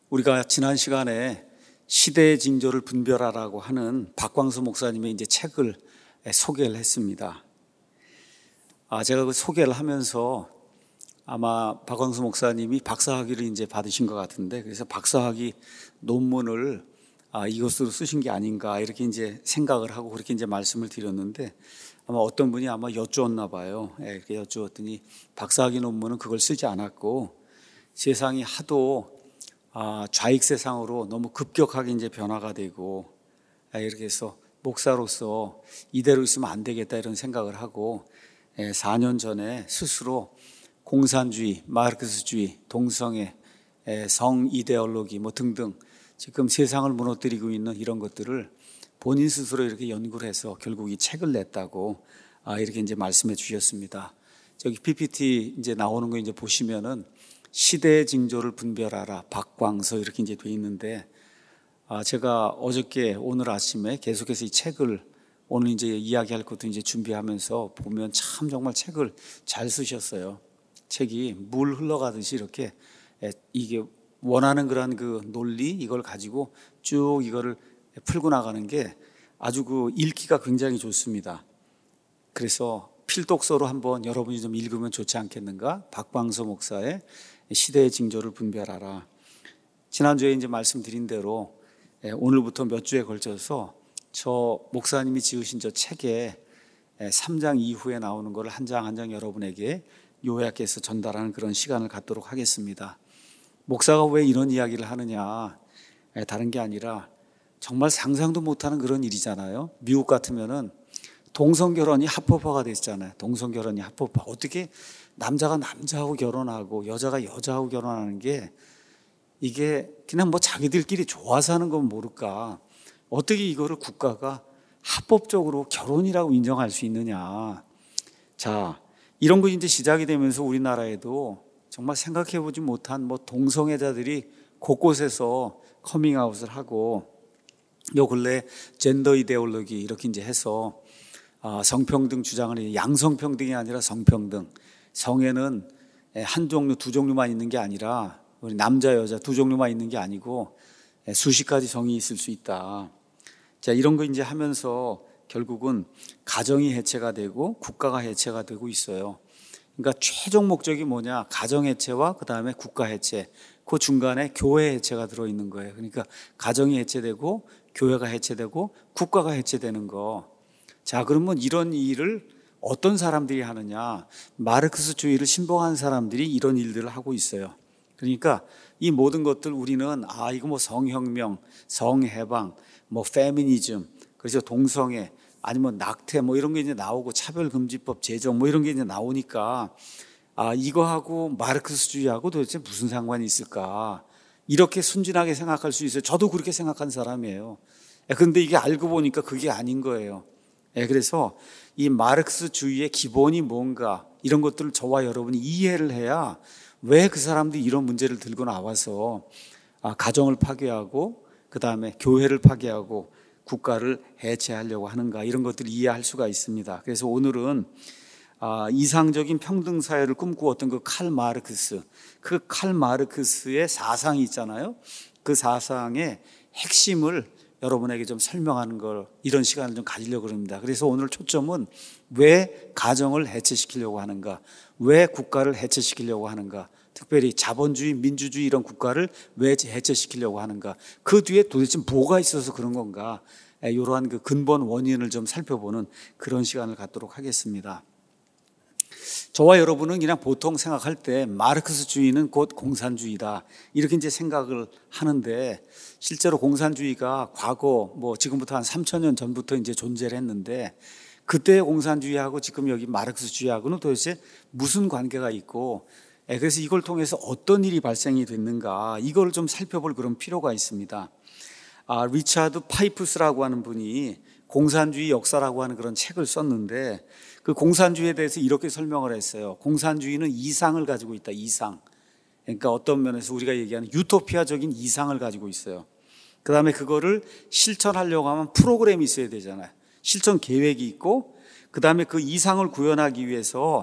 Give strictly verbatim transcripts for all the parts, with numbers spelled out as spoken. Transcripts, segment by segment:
우리가 지난 시간에 시대의 징조를 분별하라고 하는 박광수 목사님의 이제 책을 소개를 했습니다. 아, 제가 그 소개를 하면서 아마 박광수 목사님이 박사학위를 이제 받으신 것 같은데, 그래서 박사학위 논문을 아, 이것으로 쓰신 게 아닌가 이렇게 이제 생각을 하고 그렇게 이제 말씀을 드렸는데, 아마 어떤 분이 아마 여쭈었나 봐요. 예, 이렇게 여쭈었더니 박사학위 논문은 그걸 쓰지 않았고 세상이 하도 아, 좌익 세상으로 너무 급격하게 이제 변화가 되고 아, 이렇게 해서 목사로서 이대로 있으면 안 되겠다 이런 생각을 하고 예, 사 년 전에 스스로 공산주의, 마르크스주의, 동성애, 예, 성 이데올로기 뭐 등등 지금 세상을 무너뜨리고 있는 이런 것들을 본인 스스로 이렇게 연구를 해서 결국 이 책을 냈다고 아, 이렇게 이제 말씀해 주셨습니다. 저기 피피티 이제 나오는 거 이제 보시면은 시대의 징조를 분별하라 박광서 이렇게 이제 돼 있는데, 아, 제가 어저께 오늘 아침에 계속해서 이 책을 오늘 이제 이야기할 것도 이제 준비하면서 보면 참 정말 책을 잘 쓰셨어요. 책이 물 흘러가듯이 이렇게 이게 원하는 그런 그 논리 이걸 가지고 쭉 이거를 풀고 나가는 게 아주 그 읽기가 굉장히 좋습니다. 그래서 필독서로 한번 여러분이 좀 읽으면 좋지 않겠는가? 박광서 목사의 시대의 징조를 분별하라. 지난주에 이제 말씀드린 대로 오늘부터 몇 주에 걸쳐서 저 목사님이 지으신 저 책에 삼 장 이후에 나오는 걸 한 장 한 장 여러분에게 요약해서 전달하는 그런 시간을 갖도록 하겠습니다. 목사가 왜 이런 이야기를 하느냐? 다른 게 아니라 정말 상상도 못하는 그런 일이잖아요. 미국 같으면은 동성결혼이 합법화가 됐잖아요. 동성결혼이 합법화. 어떻게 남자가 남자하고 결혼하고 여자가 여자하고 결혼하는 게 이게 그냥 뭐 자기들끼리 좋아서 하는 건 모를까. 어떻게 이거를 국가가 합법적으로 결혼이라고 인정할 수 있느냐. 자, 이런 거 이제 시작이 되면서 우리나라에도 정말 생각해보지 못한 뭐 동성애자들이 곳곳에서 커밍아웃을 하고 요 근래 젠더 이데올로기 이렇게 이제 해서 성평등 주장을 양성평등이 아니라 성평등. 성에는 한 종류, 두 종류만 있는 게 아니라 우리 남자, 여자 두 종류만 있는 게 아니고 수십 가지 성이 있을 수 있다. 자, 이런 거 이제 하면서 결국은 가정이 해체가 되고 국가가 해체가 되고 있어요. 그러니까 최종 목적이 뭐냐? 가정 해체와 그 다음에 국가 해체. 그 중간에 교회 해체가 들어있는 거예요. 그러니까 가정이 해체되고 교회가 해체되고 국가가 해체되는 거. 자, 그러면 이런 일을 어떤 사람들이 하느냐? 마르크스주의를 신봉한 사람들이 이런 일들을 하고 있어요. 그러니까 이 모든 것들 우리는 아 이거 뭐 성혁명, 성해방, 뭐 페미니즘, 그래서 동성애, 아니면 낙태 뭐 이런 게 이제 나오고 차별금지법 제정 뭐 이런 게 이제 나오니까 아 이거하고 마르크스주의하고 도대체 무슨 상관이 있을까? 이렇게 순진하게 생각할 수 있어요. 저도 그렇게 생각한 사람이에요. 그런데 이게 알고 보니까 그게 아닌 거예요. 그래서 이 마르크스주의의 기본이 뭔가 이런 것들을 저와 여러분이 이해를 해야 왜 그 사람들이 이런 문제를 들고 나와서 가정을 파괴하고 그 다음에 교회를 파괴하고 국가를 해체하려고 하는가 이런 것들을 이해할 수가 있습니다. 그래서 오늘은 이상적인 평등사회를 꿈꾸었던 그 칼 마르크스, 그 칼 마르크스의 사상이 있잖아요. 그 사상의 핵심을 여러분에게 좀 설명하는 걸 이런 시간을 좀 가지려고 합니다. 그래서 오늘 초점은 왜 가정을 해체시키려고 하는가, 왜 국가를 해체시키려고 하는가, 특별히 자본주의, 민주주의 이런 국가를 왜 해체시키려고 하는가, 그 뒤에 도대체 뭐가 있어서 그런 건가, 이러한 그 근본 원인을 좀 살펴보는 그런 시간을 갖도록 하겠습니다. 저와 여러분은 그냥 보통 생각할 때 마르크스주의는 곧 공산주의다 이렇게 이제 생각을 하는데, 실제로 공산주의가 과거 뭐 지금부터 한 삼천 년 전부터 이제 존재를 했는데 그때의 공산주의하고 지금 여기 마르크스주의하고는 도대체 무슨 관계가 있고, 그래서 이걸 통해서 어떤 일이 발생이 됐는가 이걸 좀 살펴볼 그런 필요가 있습니다. 아, 리차드 파이프스라고 하는 분이 공산주의 역사라고 하는 그런 책을 썼는데 그 공산주의에 대해서 이렇게 설명을 했어요. 공산주의는 이상을 가지고 있다. 이상. 그러니까 어떤 면에서 우리가 얘기하는 유토피아적인 이상을 가지고 있어요. 그 다음에 그거를 실천하려고 하면 프로그램이 있어야 되잖아요. 실천 계획이 있고 그 다음에 그 이상을 구현하기 위해서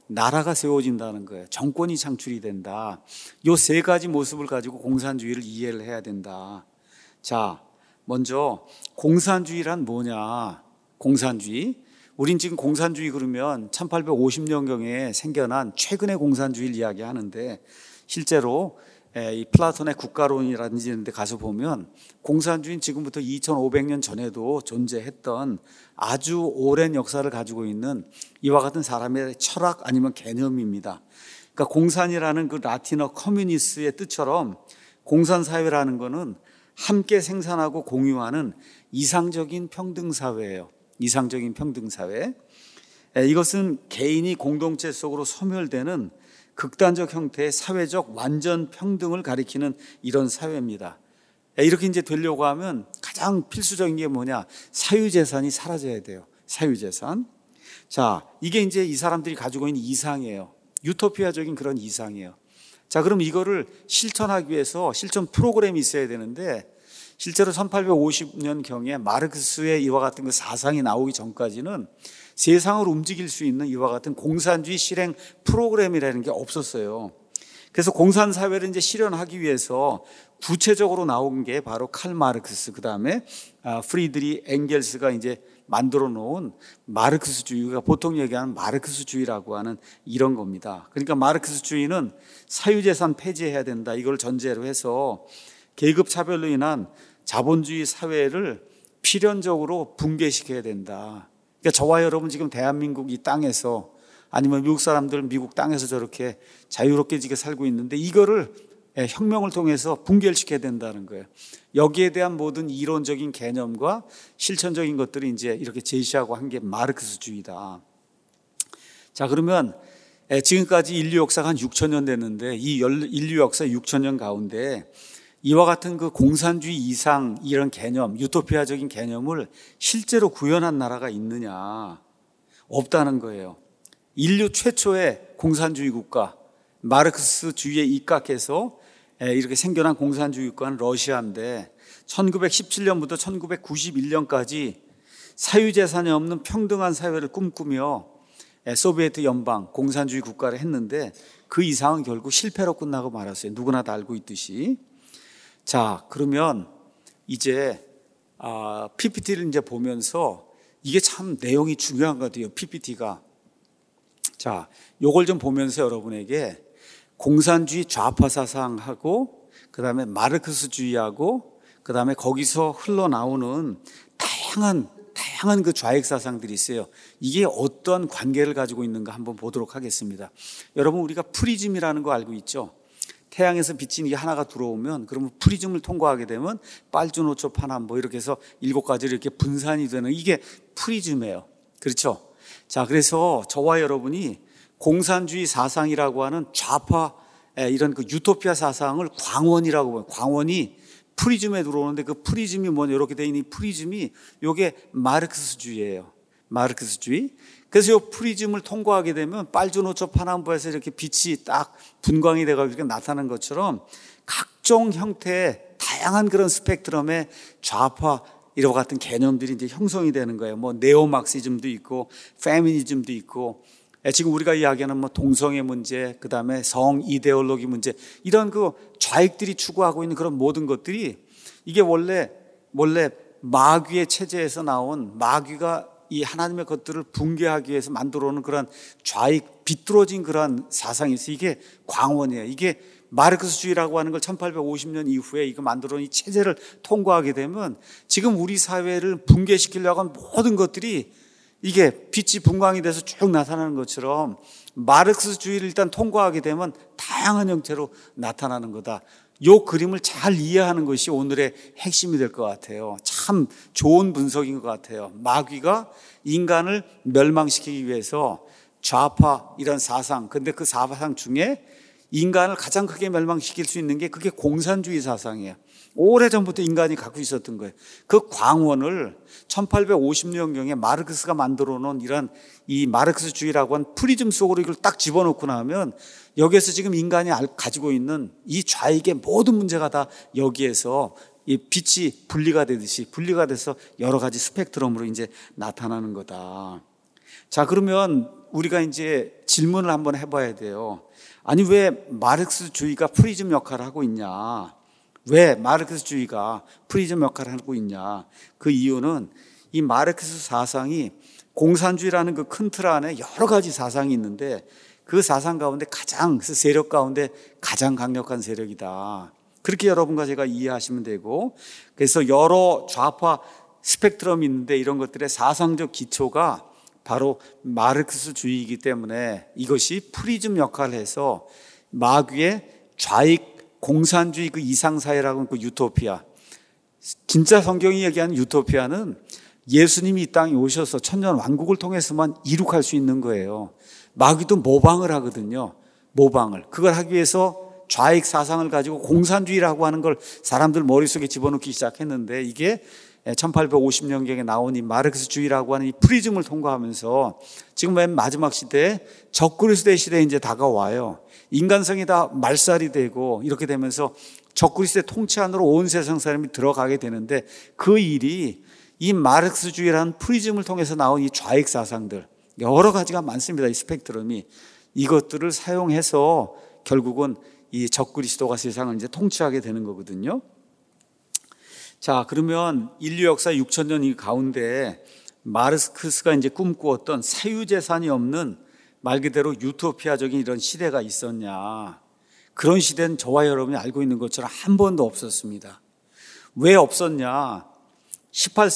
나라가 세워진다는 거예요. 정권이 창출이 된다. 요 세 가지 모습을 가지고 공산주의를 이해를 해야 된다. 자, 먼저 공산주의란 뭐냐? 공산주의. 우린 지금 공산주의 그러면 천팔백오십 년경에 생겨난 최근의 공산주의를 이야기하는데, 실제로 이 플라톤의 국가론이라든지 이런 데 가서 보면 공산주의는 지금부터 이천오백 년 전에도 존재했던 아주 오랜 역사를 가지고 있는 이와 같은 사람의 철학 아니면 개념입니다. 그러니까 공산이라는 그 라틴어 커뮤니스의 뜻처럼 공산사회라는 것은 함께 생산하고 공유하는 이상적인 평등사회예요. 이상적인 평등사회. 이것은 개인이 공동체 속으로 소멸되는 극단적 형태의 사회적 완전 평등을 가리키는 이런 사회입니다. 이렇게 이제 되려고 하면 가장 필수적인 게 뭐냐? 사유재산이 사라져야 돼요. 사유재산. 자, 이게 이제 이 사람들이 가지고 있는 이상이에요. 유토피아적인 그런 이상이에요. 자, 그럼 이거를 실천하기 위해서 실천 프로그램이 있어야 되는데, 실제로 천팔백오십 년경에 마르크스의 이와 같은 그 사상이 나오기 전까지는 세상을 움직일 수 있는 이와 같은 공산주의 실행 프로그램이라는 게 없었어요. 그래서 공산사회를 이제 실현하기 위해서 구체적으로 나온 게 바로 칼 마르크스, 그 다음에 프리드리 엥겔스가 이제 만들어 놓은 마르크스주의가 보통 얘기하는 마르크스주의라고 하는 이런 겁니다. 그러니까 마르크스주의는 사유재산 폐지해야 된다, 이걸 전제로 해서 계급차별로 인한 자본주의 사회를 필연적으로 붕괴시켜야 된다. 그러니까 저와 여러분 지금 대한민국 이 땅에서, 아니면 미국 사람들은 미국 땅에서 저렇게 자유롭게 지게 살고 있는데, 이거를 혁명을 통해서 붕괴를 시켜야 된다는 거예요. 여기에 대한 모든 이론적인 개념과 실천적인 것들을 이제 이렇게 제시하고 한 게 마르크스주의다. 자, 그러면 지금까지 인류 역사가 한 육천 년 됐는데, 이 인류 역사 육천 년 가운데 이와 같은 그 공산주의 이상 이런 개념, 유토피아적인 개념을 실제로 구현한 나라가 있느냐? 없다는 거예요. 인류 최초의 공산주의 국가, 마르크스주의에 입각해서 이렇게 생겨난 공산주의 국가는 러시아인데, 천구백십칠 년부터 천구백구십일 년까지 사유재산이 없는 평등한 사회를 꿈꾸며 소비에트 연방 공산주의 국가를 했는데, 그 이상은 결국 실패로 끝나고 말았어요. 누구나 다 알고 있듯이. 자, 그러면 이제 아, 피피티를 이제 보면서 이게 참 내용이 중요한 것 같아요. 피피티가. 자, 요걸 좀 보면서 여러분에게 공산주의 좌파 사상하고, 그 다음에 마르크스주의하고, 그 다음에 거기서 흘러나오는 다양한 다양한 그 좌익 사상들이 있어요. 이게 어떤 관계를 가지고 있는가 한번 보도록 하겠습니다. 여러분, 우리가 프리즘이라는 거 알고 있죠? 태양에서 비친 이게 하나가 들어오면, 그러면 프리즘을 통과하게 되면 빨주노초 파남 뭐 이렇게 해서 일곱 가지로 이렇게 분산이 되는, 이게 프리즘이에요. 그렇죠? 자, 그래서 저와 여러분이 공산주의 사상이라고 하는 좌파 이런 그 유토피아 사상을 광원이라고 봐요. 광원이 프리즘에 들어오는데, 그 프리즘이 뭐냐, 이렇게 되어 있는 이 프리즘이 요게 마르크스주의예요. 마르크스주의. 그래서 이 프리즘을 통과하게 되면 빨주노초 파남보에서 이렇게 빛이 딱 분광이 돼가지고 이렇게 나타나는 것처럼 각종 형태의 다양한 그런 스펙트럼의 좌파 이와 같은 개념들이 이제 형성이 되는 거예요. 뭐 네오막시즘도 있고, 페미니즘도 있고, 지금 우리가 이야기하는 뭐 동성애 문제, 그 다음에 성 이데올로기 문제, 이런 그 좌익들이 추구하고 있는 그런 모든 것들이, 이게 원래 원래 마귀의 체제에서 나온, 마귀가 이 하나님의 것들을 붕괴하기 위해서 만들어 놓은 그런 좌익 비뚤어진 그런 사상이 있어요. 이게 광원이에요. 이게 마르크스주의라고 하는 걸 천팔백오십 년 이후에 이거 만들어 놓은 이 체제를 통과하게 되면, 지금 우리 사회를 붕괴시키려고 하는 모든 것들이 이게 빛이 분광이 돼서 쭉 나타나는 것처럼, 마르크스주의를 일단 통과하게 되면 다양한 형태로 나타나는 거다. 이 그림을 잘 이해하는 것이 오늘의 핵심이 될 것 같아요. 참 좋은 분석인 것 같아요. 마귀가 인간을 멸망시키기 위해서 좌파 이런 사상, 근데 그 사상 중에 인간을 가장 크게 멸망시킬 수 있는 게 그게 공산주의 사상이에요. 오래전부터 인간이 갖고 있었던 거예요. 그 광원을 천팔백오십 년경에 마르크스가 만들어 놓은 이런 이 마르크스주의라고 한 프리즘 속으로 이걸 딱 집어넣고 나면, 여기에서 지금 인간이 가지고 있는 이 좌익의 모든 문제가 다 여기에서 이 빛이 분리가 되듯이 분리가 돼서 여러 가지 스펙트럼으로 이제 나타나는 거다. 자, 그러면 우리가 이제 질문을 한번 해봐야 돼요. 아니, 왜 마르크스주의가 프리즘 역할을 하고 있냐? 왜 마르크스주의가 프리즘 역할을 하고 있냐? 그 이유는 이 마르크스 사상이 공산주의라는 그 큰 틀 안에 여러 가지 사상이 있는데 그 사상 가운데 가장, 그 세력 가운데 가장 강력한 세력이다. 그렇게 여러분과 제가 이해하시면 되고, 그래서 여러 좌파 스펙트럼이 있는데 이런 것들의 사상적 기초가 바로 마르크스주의이기 때문에 이것이 프리즘 역할을 해서 마귀의 좌익 공산주의 그 이상사회라고 하는 그 유토피아, 진짜 성경이 얘기하는 유토피아는 예수님이 이 땅에 오셔서 천년 왕국을 통해서만 이룩할 수 있는 거예요. 마귀도 모방을 하거든요. 모방을. 그걸 하기 위해서 좌익 사상을 가지고 공산주의라고 하는 걸 사람들 머릿속에 집어넣기 시작했는데 이게 천팔백오십 년경에 나온 이 마르크스주의라고 하는 이 프리즘을 통과하면서 지금 맨 마지막 시대에 적그리스도의 시대에 이제 다가와요. 인간성이 다 말살이 되고 이렇게 되면서 적그리스도의 통치 안으로 온 세상 사람이 들어가게 되는데 그 일이 이 마르크스주의라는 프리즘을 통해서 나온 이 좌익 사상들 여러 가지가 많습니다. 이 스펙트럼이 이것들을 사용해서 결국은 이 적그리스도가 세상을 이제 통치하게 되는 거거든요. 자, 그러면 인류 역사 육천 년 가운데 마르크스가 이제 꿈꾸었던 사유재산이 없는 말 그대로 유토피아적인 이런 시대가 있었냐? 그런 시대는 저와 여러분이 알고 있는 것처럼 한 번도 없었습니다. 왜 없었냐? 십팔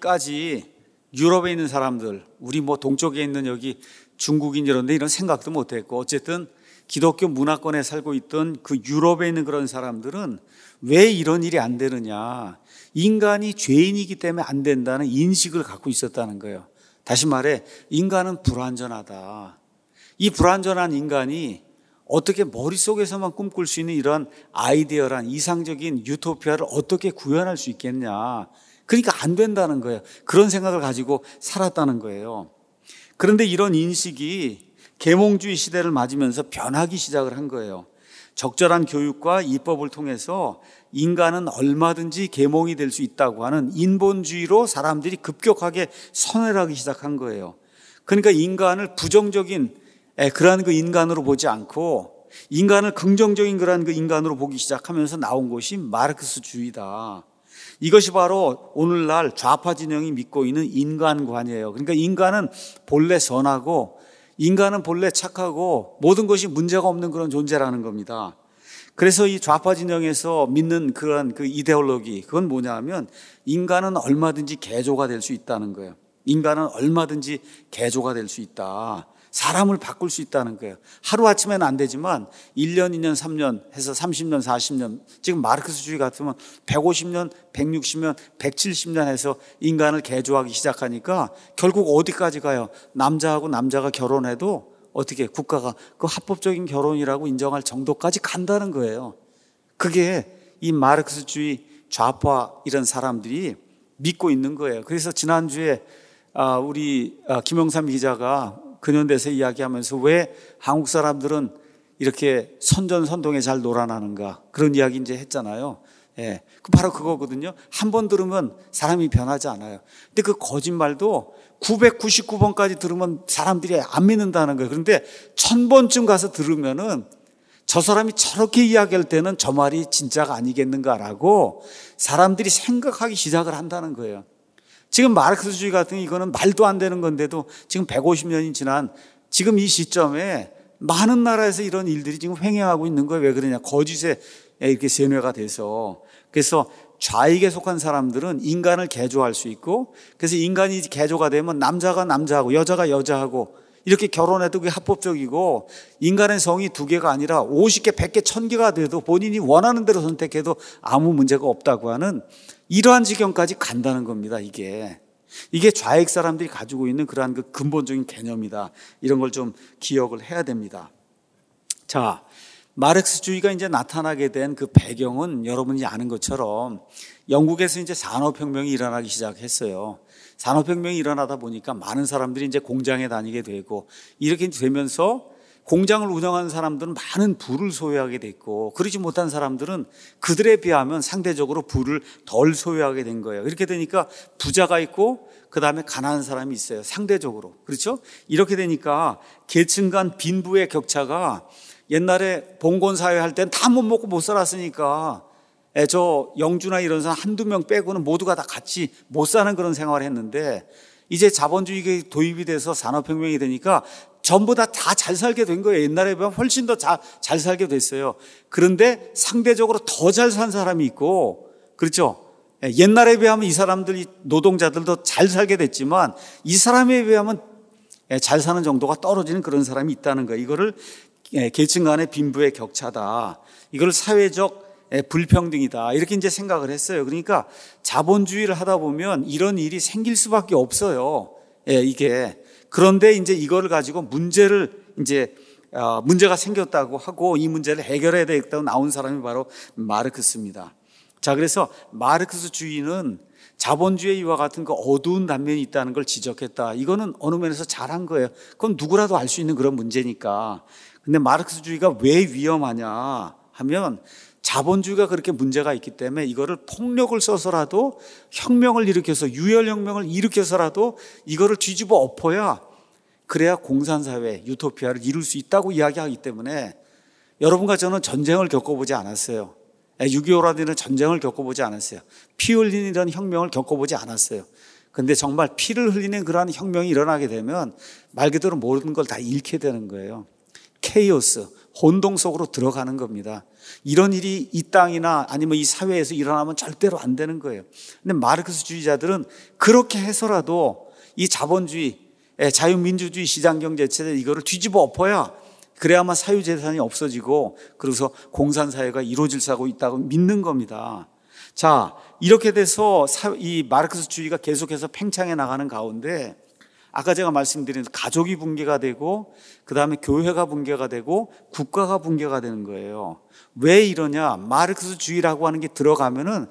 세기까지 유럽에 있는 사람들, 우리 뭐 동쪽에 있는 여기 중국인 이런데 이런 생각도 못했고, 어쨌든 기독교 문화권에 살고 있던 그 유럽에 있는 그런 사람들은 왜 이런 일이 안 되느냐? 인간이 죄인이기 때문에 안 된다는 인식을 갖고 있었다는 거예요. 다시 말해, 인간은 불완전하다. 이 불완전한 인간이 어떻게 머릿속에서만 꿈꿀 수 있는 이런 아이디어란 이상적인 유토피아를 어떻게 구현할 수 있겠냐? 그러니까 안 된다는 거예요. 그런 생각을 가지고 살았다는 거예요. 그런데 이런 인식이 계몽주의 시대를 맞으면서 변하기 시작을 한 거예요. 적절한 교육과 입법을 통해서 인간은 얼마든지 계몽이 될 수 있다고 하는 인본주의로 사람들이 급격하게 선회하기 시작한 거예요. 그러니까 인간을 부정적인 그러한 그 인간으로 보지 않고 인간을 긍정적인 그러한 그 인간으로 보기 시작하면서 나온 것이 마르크스주의다. 이것이 바로 오늘날 좌파 진영이 믿고 있는 인간관이에요. 그러니까 인간은 본래 선하고 인간은 본래 착하고 모든 것이 문제가 없는 그런 존재라는 겁니다. 그래서 이 좌파 진영에서 믿는 그런 그 이데올로기, 그건 뭐냐 하면 인간은 얼마든지 개조가 될 수 있다는 거예요. 인간은 얼마든지 개조가 될 수 있다. 사람을 바꿀 수 있다는 거예요. 하루아침에는 안 되지만 일 년, 이 년, 삼 년 해서 삼십 년, 사십 년, 지금 마르크스주의 같으면 백오십 년, 백육십 년, 백칠십 년 해서 인간을 개조하기 시작하니까 결국 어디까지 가요? 남자하고 남자가 결혼해도 어떻게 국가가 그 합법적인 결혼이라고 인정할 정도까지 간다는 거예요. 그게 이 마르크스주의 좌파 이런 사람들이 믿고 있는 거예요. 그래서 지난주에 우리 김영삼 기자가 근현대에서 이야기하면서 왜 한국 사람들은 이렇게 선전선동에 잘 놀아나는가 그런 이야기 이제 했잖아요. 예, 바로 그거거든요. 한 번 들으면 사람이 변하지 않아요. 근데 그 거짓말도 구백구십구 번까지 들으면 사람들이 안 믿는다는 거예요. 그런데 천 번쯤 가서 들으면은 저 사람이 저렇게 이야기할 때는 저 말이 진짜가 아니겠는가라고 사람들이 생각하기 시작을 한다는 거예요. 지금 마르크스주의 같은 이거는 말도 안 되는 건데도 지금 백오십 년이 지난 지금 이 시점에 많은 나라에서 이런 일들이 지금 횡행하고 있는 거예요. 왜 그러냐? 거짓에 이렇게 세뇌가 돼서. 그래서 좌익에 속한 사람들은 인간을 개조할 수 있고, 그래서 인간이 개조가 되면 남자가 남자하고 여자가 여자하고 이렇게 결혼해도 그게 합법적이고, 인간의 성이 두 개가 아니라 오십 개, 백 개, 천 개가 돼도 본인이 원하는 대로 선택해도 아무 문제가 없다고 하는 이러한 지경까지 간다는 겁니다. 이게 이게 좌익 사람들이 가지고 있는 그러한 그 근본적인 개념이다. 이런 걸 좀 기억을 해야 됩니다. 자, 마르크스주의가 이제 나타나게 된 그 배경은 여러분이 아는 것처럼 영국에서 이제 산업혁명이 일어나기 시작했어요. 산업혁명이 일어나다 보니까 많은 사람들이 이제 공장에 다니게 되고 이렇게 되면서 공장을 운영하는 사람들은 많은 부를 소유하게 돼 있고, 그러지 못한 사람들은 그들에 비하면 상대적으로 부를 덜 소유하게 된 거예요. 이렇게 되니까 부자가 있고 그 다음에 가난한 사람이 있어요, 상대적으로. 그렇죠? 이렇게 되니까 계층 간 빈부의 격차가, 옛날에 봉건사회 할 땐 다 못 먹고 못 살았으니까 에, 저 영주나 이런 사람 한두 명 빼고는 모두가 다 같이 못 사는 그런 생활을 했는데, 이제 자본주의가 도입이 돼서 산업혁명이 되니까 전부 다 다 잘 살게 된 거예요. 옛날에 비하면 훨씬 더 잘 살게 됐어요. 그런데 상대적으로 더 잘 산 사람이 있고, 그렇죠? 옛날에 비하면 이 사람들이, 노동자들도 잘 살게 됐지만 이 사람에 비하면 잘 사는 정도가 떨어지는 그런 사람이 있다는 거예요. 이거를 계층 간의 빈부의 격차다, 이걸 사회적 불평등이다, 이렇게 이제 생각을 했어요. 그러니까 자본주의를 하다 보면 이런 일이 생길 수밖에 없어요. 예, 이게. 그런데 이제 이거를 가지고 문제를 이제 어, 문제가 생겼다고 하고 이 문제를 해결해야 되겠다고 나온 사람이 바로 마르크스입니다. 자, 그래서 마르크스주의는 자본주의의 이와 같은 그 어두운 단면이 있다는 걸 지적했다. 이거는 어느 면에서 잘한 거예요. 그건 누구라도 알 수 있는 그런 문제니까. 근데 마르크스주의가 왜 위험하냐 하면, 자본주의가 그렇게 문제가 있기 때문에 이거를 폭력을 써서라도 혁명을 일으켜서, 유혈혁명을 일으켜서라도 이거를 뒤집어 엎어야, 그래야 공산사회, 유토피아를 이룰 수 있다고 이야기하기 때문에, 여러분과 저는 전쟁을 겪어보지 않았어요. 육이오라는 전쟁을 겪어보지 않았어요. 피 흘리는 이런 혁명을 겪어보지 않았어요. 근데 정말 피를 흘리는 그러한 혁명이 일어나게 되면 말 그대로 모든 걸 다 잃게 되는 거예요. 케이오스, 혼동 속으로 들어가는 겁니다. 이런 일이 이 땅이나 아니면 이 사회에서 일어나면 절대로 안 되는 거예요. 근데 마르크스주의자들은 그렇게 해서라도 이 자본주의, 자유민주주의 시장경제체제 이거를 뒤집어 엎어야, 그래야만 사유재산이 없어지고 그래서 공산사회가 이루어질 수 있다고 믿는 겁니다. 자, 이렇게 돼서 이 마르크스주의가 계속해서 팽창해 나가는 가운데, 아까 제가 말씀드린 가족이 붕괴가 되고 그 다음에 교회가 붕괴가 되고 국가가 붕괴가 되는 거예요. 왜 이러냐? 마르크스주의라고 하는 게 들어가면은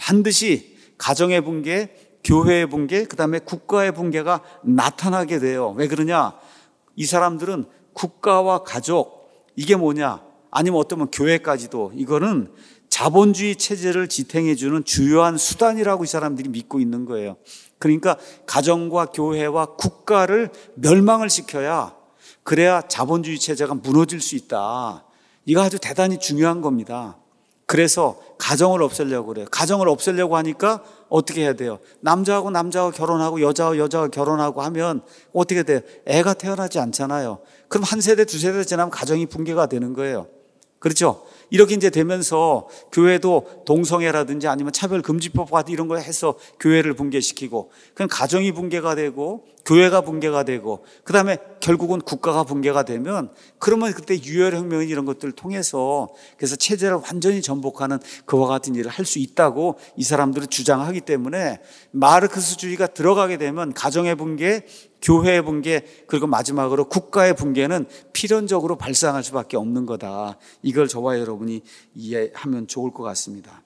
반드시 가정의 붕괴, 교회의 붕괴, 그 다음에 국가의 붕괴가 나타나게 돼요. 왜 그러냐? 이 사람들은 국가와 가족, 이게 뭐냐? 아니면 어쩌면 교회까지도, 이거는 자본주의 체제를 지탱해 주는 주요한 수단이라고 이 사람들이 믿고 있는 거예요. 그러니까 가정과 교회와 국가를 멸망을 시켜야, 그래야 자본주의 체제가 무너질 수 있다. 이거 아주 대단히 중요한 겁니다. 그래서 가정을 없애려고 그래요. 가정을 없애려고 하니까 어떻게 해야 돼요? 남자하고 남자하고 결혼하고 여자하고 여자하고 결혼하고 하면 어떻게 돼요? 애가 태어나지 않잖아요. 그럼 한 세대 두 세대 지나면 가정이 붕괴가 되는 거예요. 그렇죠? 이렇게 이제 되면서 교회도 동성애라든지 아니면 차별금지법 같은 이런 거 해서 교회를 붕괴시키고, 그럼 가정이 붕괴가 되고 교회가 붕괴가 되고 그 다음에 결국은 국가가 붕괴가 되면, 그러면 그때 유혈혁명 이런 것들을 통해서 그래서 체제를 완전히 전복하는 그와 같은 일을 할 수 있다고 이 사람들은 주장하기 때문에, 마르크스주의가 들어가게 되면 가정의 붕괴, 교회의 붕괴, 그리고 마지막으로 국가의 붕괴는 필연적으로 발생할 수밖에 없는 거다. 이걸 저와 여러분이 이해하면 좋을 것 같습니다.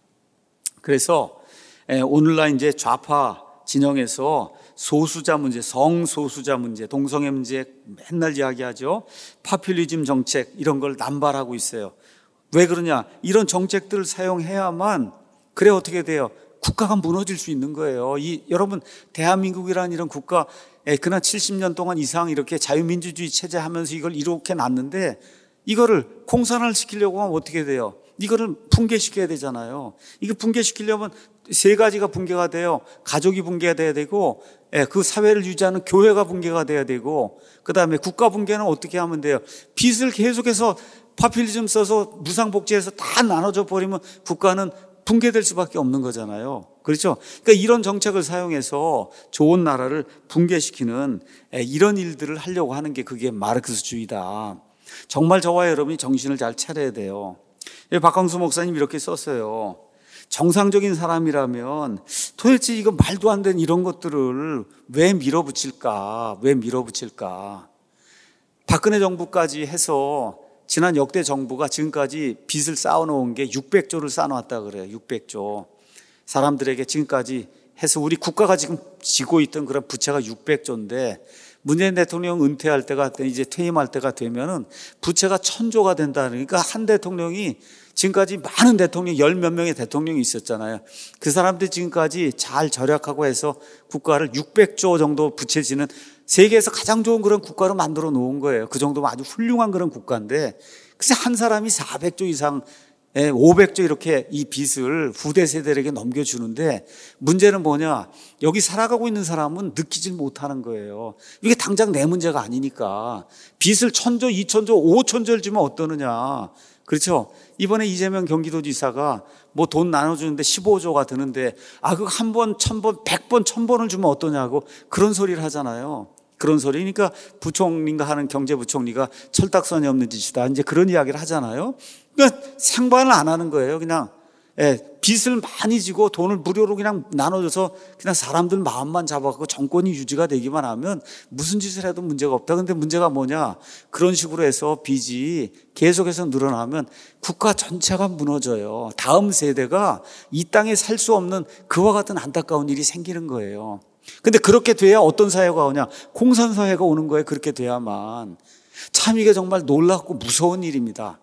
그래서 오늘날 이제 좌파 진영에서 소수자 문제, 성소수자 문제, 동성애 문제 맨날 이야기하죠. 파퓰리즘 정책 이런 걸 남발하고 있어요. 왜 그러냐? 이런 정책들을 사용해야만, 그래 어떻게 돼요? 국가가 무너질 수 있는 거예요. 이 여러분, 대한민국이라는 이런 국가, 그냥 칠십 년 동안 이상 이렇게 자유민주주의 체제 하면서 이걸 이렇게 놨는데, 이거를 공산화를 시키려고 하면 어떻게 돼요? 이거를 붕괴시켜야 되잖아요. 이거 붕괴시키려면 세 가지가 붕괴가 돼요. 가족이 붕괴가 돼야 되고, 그 사회를 유지하는 교회가 붕괴가 돼야 되고, 그 다음에 국가 붕괴는 어떻게 하면 돼요? 빚을 계속해서 파퓰리즘 써서 무상복지해서 다 나눠줘 버리면 국가는 붕괴될 수밖에 없는 거잖아요. 그렇죠? 그러니까 이런 정책을 사용해서 좋은 나라를 붕괴시키는 이런 일들을 하려고 하는 게 그게 마르크스주의다. 정말 저와 여러분이 정신을 잘 차려야 돼요. 박광수 목사님 이렇게 썼어요. 정상적인 사람이라면 도대체 이거 말도 안 되는 이런 것들을 왜 밀어붙일까? 왜 밀어붙일까? 박근혜 정부까지 해서 지난 역대 정부가 지금까지 빚을 쌓아놓은 게 육백조를 쌓아놨다 그래요. 육백조. 사람들에게 지금까지 해서 우리 국가가 지금 지고 있던 그런 부채가 육백조인데 문재인 대통령 은퇴할 때가 이제 퇴임할 때가 되면은 부채가 천조가 된다. 그러니까 한 대통령이 지금까지 많은 대통령, 열 몇 명의 대통령이 있었잖아요. 그 사람들이 지금까지 잘 절약하고 해서 국가를 육백조 정도 부채 지는 세계에서 가장 좋은 그런 국가로 만들어 놓은 거예요. 그 정도면 아주 훌륭한 그런 국가인데, 그래서 한 사람이 사백조 이상, 오백조 이렇게 이 빚을 후대 세대에게 넘겨주는데, 문제는 뭐냐? 여기 살아가고 있는 사람은 느끼질 못하는 거예요. 이게 당장 내 문제가 아니니까. 빚을 천조, 이천조, 오천조를 주면 어떠느냐? 그렇죠? 이번에 이재명 경기도지사가 뭐 돈 나눠주는데 십오조가 드는데, 아, 그거 한 번, 천 번, 백 번, 천 번을 주면 어떠냐고 그런 소리를 하잖아요. 그런 소리. 그러니까 부총리인가 하는 경제부총리가 철딱선이 없는 짓이다. 이제 그런 이야기를 하잖아요. 그러니까 상관을 안 하는 거예요. 그냥, 예, 빚을 많이 지고 돈을 무료로 그냥 나눠줘서 그냥 사람들 마음만 잡아갖고 정권이 유지가 되기만 하면 무슨 짓을 해도 문제가 없다. 근데 문제가 뭐냐? 그런 식으로 해서 빚이 계속해서 늘어나면 국가 전체가 무너져요. 다음 세대가 이 땅에 살 수 없는 그와 같은 안타까운 일이 생기는 거예요. 근데 그렇게 돼야 어떤 사회가 오냐? 공산사회가 오는 거예요. 그렇게 돼야만. 참 이게 정말 놀랍고 무서운 일입니다.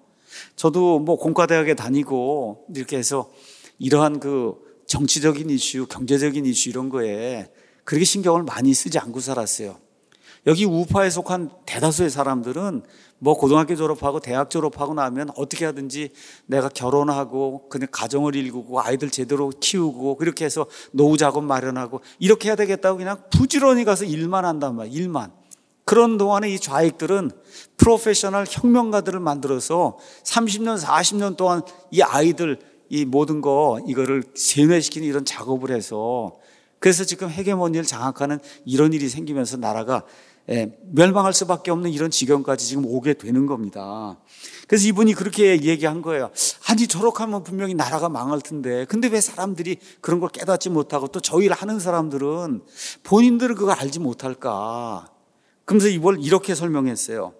저도 뭐 공과대학에 다니고 이렇게 해서 이러한 그 정치적인 이슈, 경제적인 이슈 이런 거에 그렇게 신경을 많이 쓰지 않고 살았어요. 여기 우파에 속한 대다수의 사람들은 뭐 고등학교 졸업하고 대학 졸업하고 나면 어떻게 하든지 내가 결혼하고 그냥 가정을 일구고 아이들 제대로 키우고 그렇게 해서 노후 자금 마련하고 이렇게 해야 되겠다고 그냥 부지런히 가서 일만 한단 말이에요. 일만. 그런 동안에 이 좌익들은 프로페셔널 혁명가들을 만들어서 삼십 년, 사십 년 동안 이 아이들 이 모든 거 이거를 세뇌시키는 이런 작업을 해서, 그래서 지금 헤게모니를 장악하는 이런 일이 생기면서 나라가 예, 멸망할 수밖에 없는 이런 지경까지 지금 오게 되는 겁니다. 그래서 이분이 그렇게 얘기한 거예요. 아니 저렇게 하면 분명히 나라가 망할 텐데 근데 왜 사람들이 그런 걸 깨닫지 못하고 또 저 일을 하는 사람들은 본인들은 그걸 알지 못할까. 그러면서 이걸 이렇게 설명했어요.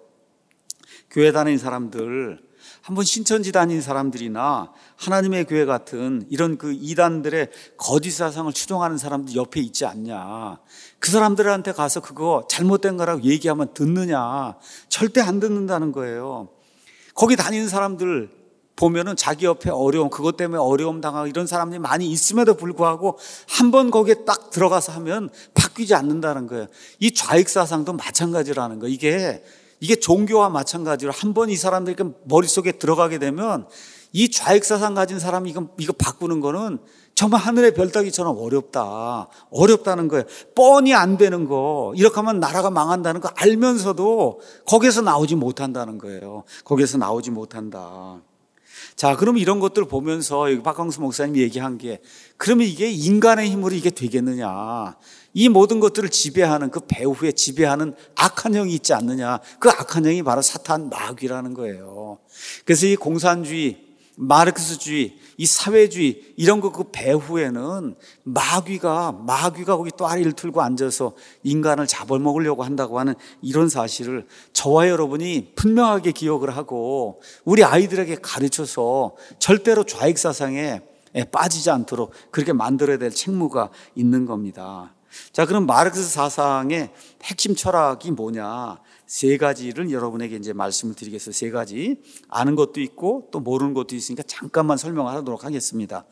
교회 다니는 사람들, 한번 신천지 다니는 사람들이나 하나님의 교회 같은 이런 그 이단들의 거짓 사상을 추종하는 사람들 옆에 있지 않냐. 그 사람들한테 가서 그거 잘못된 거라고 얘기하면 듣느냐. 절대 안 듣는다는 거예요. 거기 다니는 사람들 보면은 자기 옆에 어려움, 그것 때문에 어려움 당하고 이런 사람들이 많이 있음에도 불구하고 한 번 거기에 딱 들어가서 하면 바뀌지 않는다는 거예요. 이 좌익 사상도 마찬가지라는 거예요. 이게 이게 종교와 마찬가지로 한 번 이 사람들이 머릿속에 들어가게 되면 이 좌익 사상 가진 사람이 이거, 이거 바꾸는 거는 정말 하늘의 별 따기처럼 어렵다. 어렵다는 거예요. 뻔히 안 되는 거, 이렇게 하면 나라가 망한다는 거 알면서도 거기에서 나오지 못한다는 거예요. 거기에서 나오지 못한다. 자, 그럼 이런 것들을 보면서 여기 박광수 목사님이 얘기한 게, 그러면 이게 인간의 힘으로 이게 되겠느냐? 이 모든 것들을 지배하는 그 배후에 지배하는 악한 영이 있지 않느냐? 그 악한 영이 바로 사탄 마귀라는 거예요. 그래서 이 공산주의, 마르크스주의, 이 사회주의 이런 거 그 배후에는 마귀가 마귀가 거기 또 아리를 틀고 앉아서 인간을 잡아먹으려고 한다고 하는 이런 사실을 저와 여러분이 분명하게 기억을 하고 우리 아이들에게 가르쳐서 절대로 좌익 사상에 빠지지 않도록 그렇게 만들어야 될 책무가 있는 겁니다. 자, 그럼 마르크스 사상의 핵심 철학이 뭐냐? 세 가지를 여러분에게 이제 말씀을 드리겠어요. 세 가지. 아는 것도 있고 또 모르는 것도 있으니까 잠깐만 설명하도록 하겠습니다.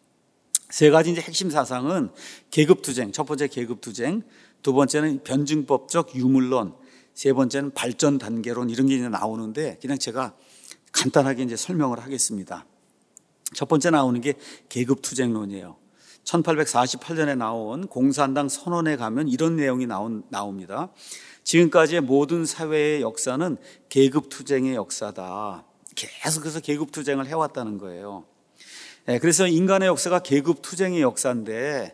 세 가지 이제 핵심 사상은 계급투쟁. 첫 번째 계급투쟁. 두 번째는 변증법적 유물론. 세 번째는 발전 단계론. 이런 게 이제 나오는데 그냥 제가 간단하게 이제 설명을 하겠습니다. 첫 번째 나오는 게 계급투쟁론이에요. 천팔백사십팔 년에 나온 공산당 선언에 가면 이런 내용이 나온, 나옵니다. 지금까지의 모든 사회의 역사는 계급투쟁의 역사다. 계속해서 계급투쟁을 해왔다는 거예요. 그래서 인간의 역사가 계급투쟁의 역사인데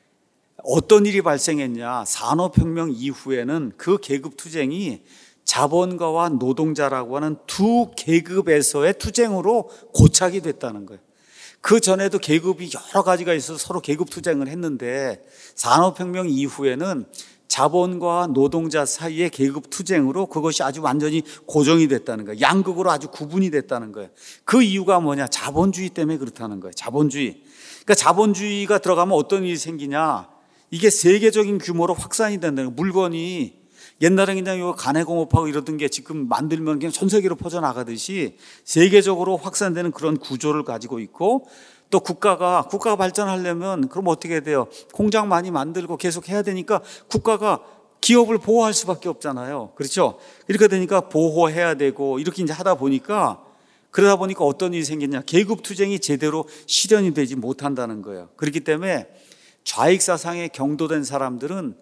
어떤 일이 발생했냐. 산업혁명 이후에는 그 계급투쟁이 자본가와 노동자라고 하는 두 계급에서의 투쟁으로 고착이 됐다는 거예요. 그 전에도 계급이 여러 가지가 있어서 서로 계급 투쟁을 했는데 산업혁명 이후에는 자본과 노동자 사이의 계급 투쟁으로 그것이 아주 완전히 고정이 됐다는 거예요. 양극으로 아주 구분이 됐다는 거예요. 그 이유가 뭐냐? 자본주의 때문에 그렇다는 거예요. 자본주의. 그러니까 자본주의가 들어가면 어떤 일이 생기냐? 이게 세계적인 규모로 확산이 된다는 거예요. 물건이 옛날에 그냥 요 간해공업하고 이러던 게 지금 만들면 그냥 전 세계로 퍼져나가듯이 세계적으로 확산되는 그런 구조를 가지고 있고, 또 국가가 국가가 발전하려면 그럼 어떻게 돼요? 공장 많이 만들고 계속 해야 되니까 국가가 기업을 보호할 수밖에 없잖아요. 그렇죠? 이렇게 되니까 보호해야 되고 이렇게 이제 하다 보니까 그러다 보니까 어떤 일이 생겼냐? 계급 투쟁이 제대로 실현이 되지 못한다는 거예요. 그렇기 때문에 좌익 사상에 경도된 사람들은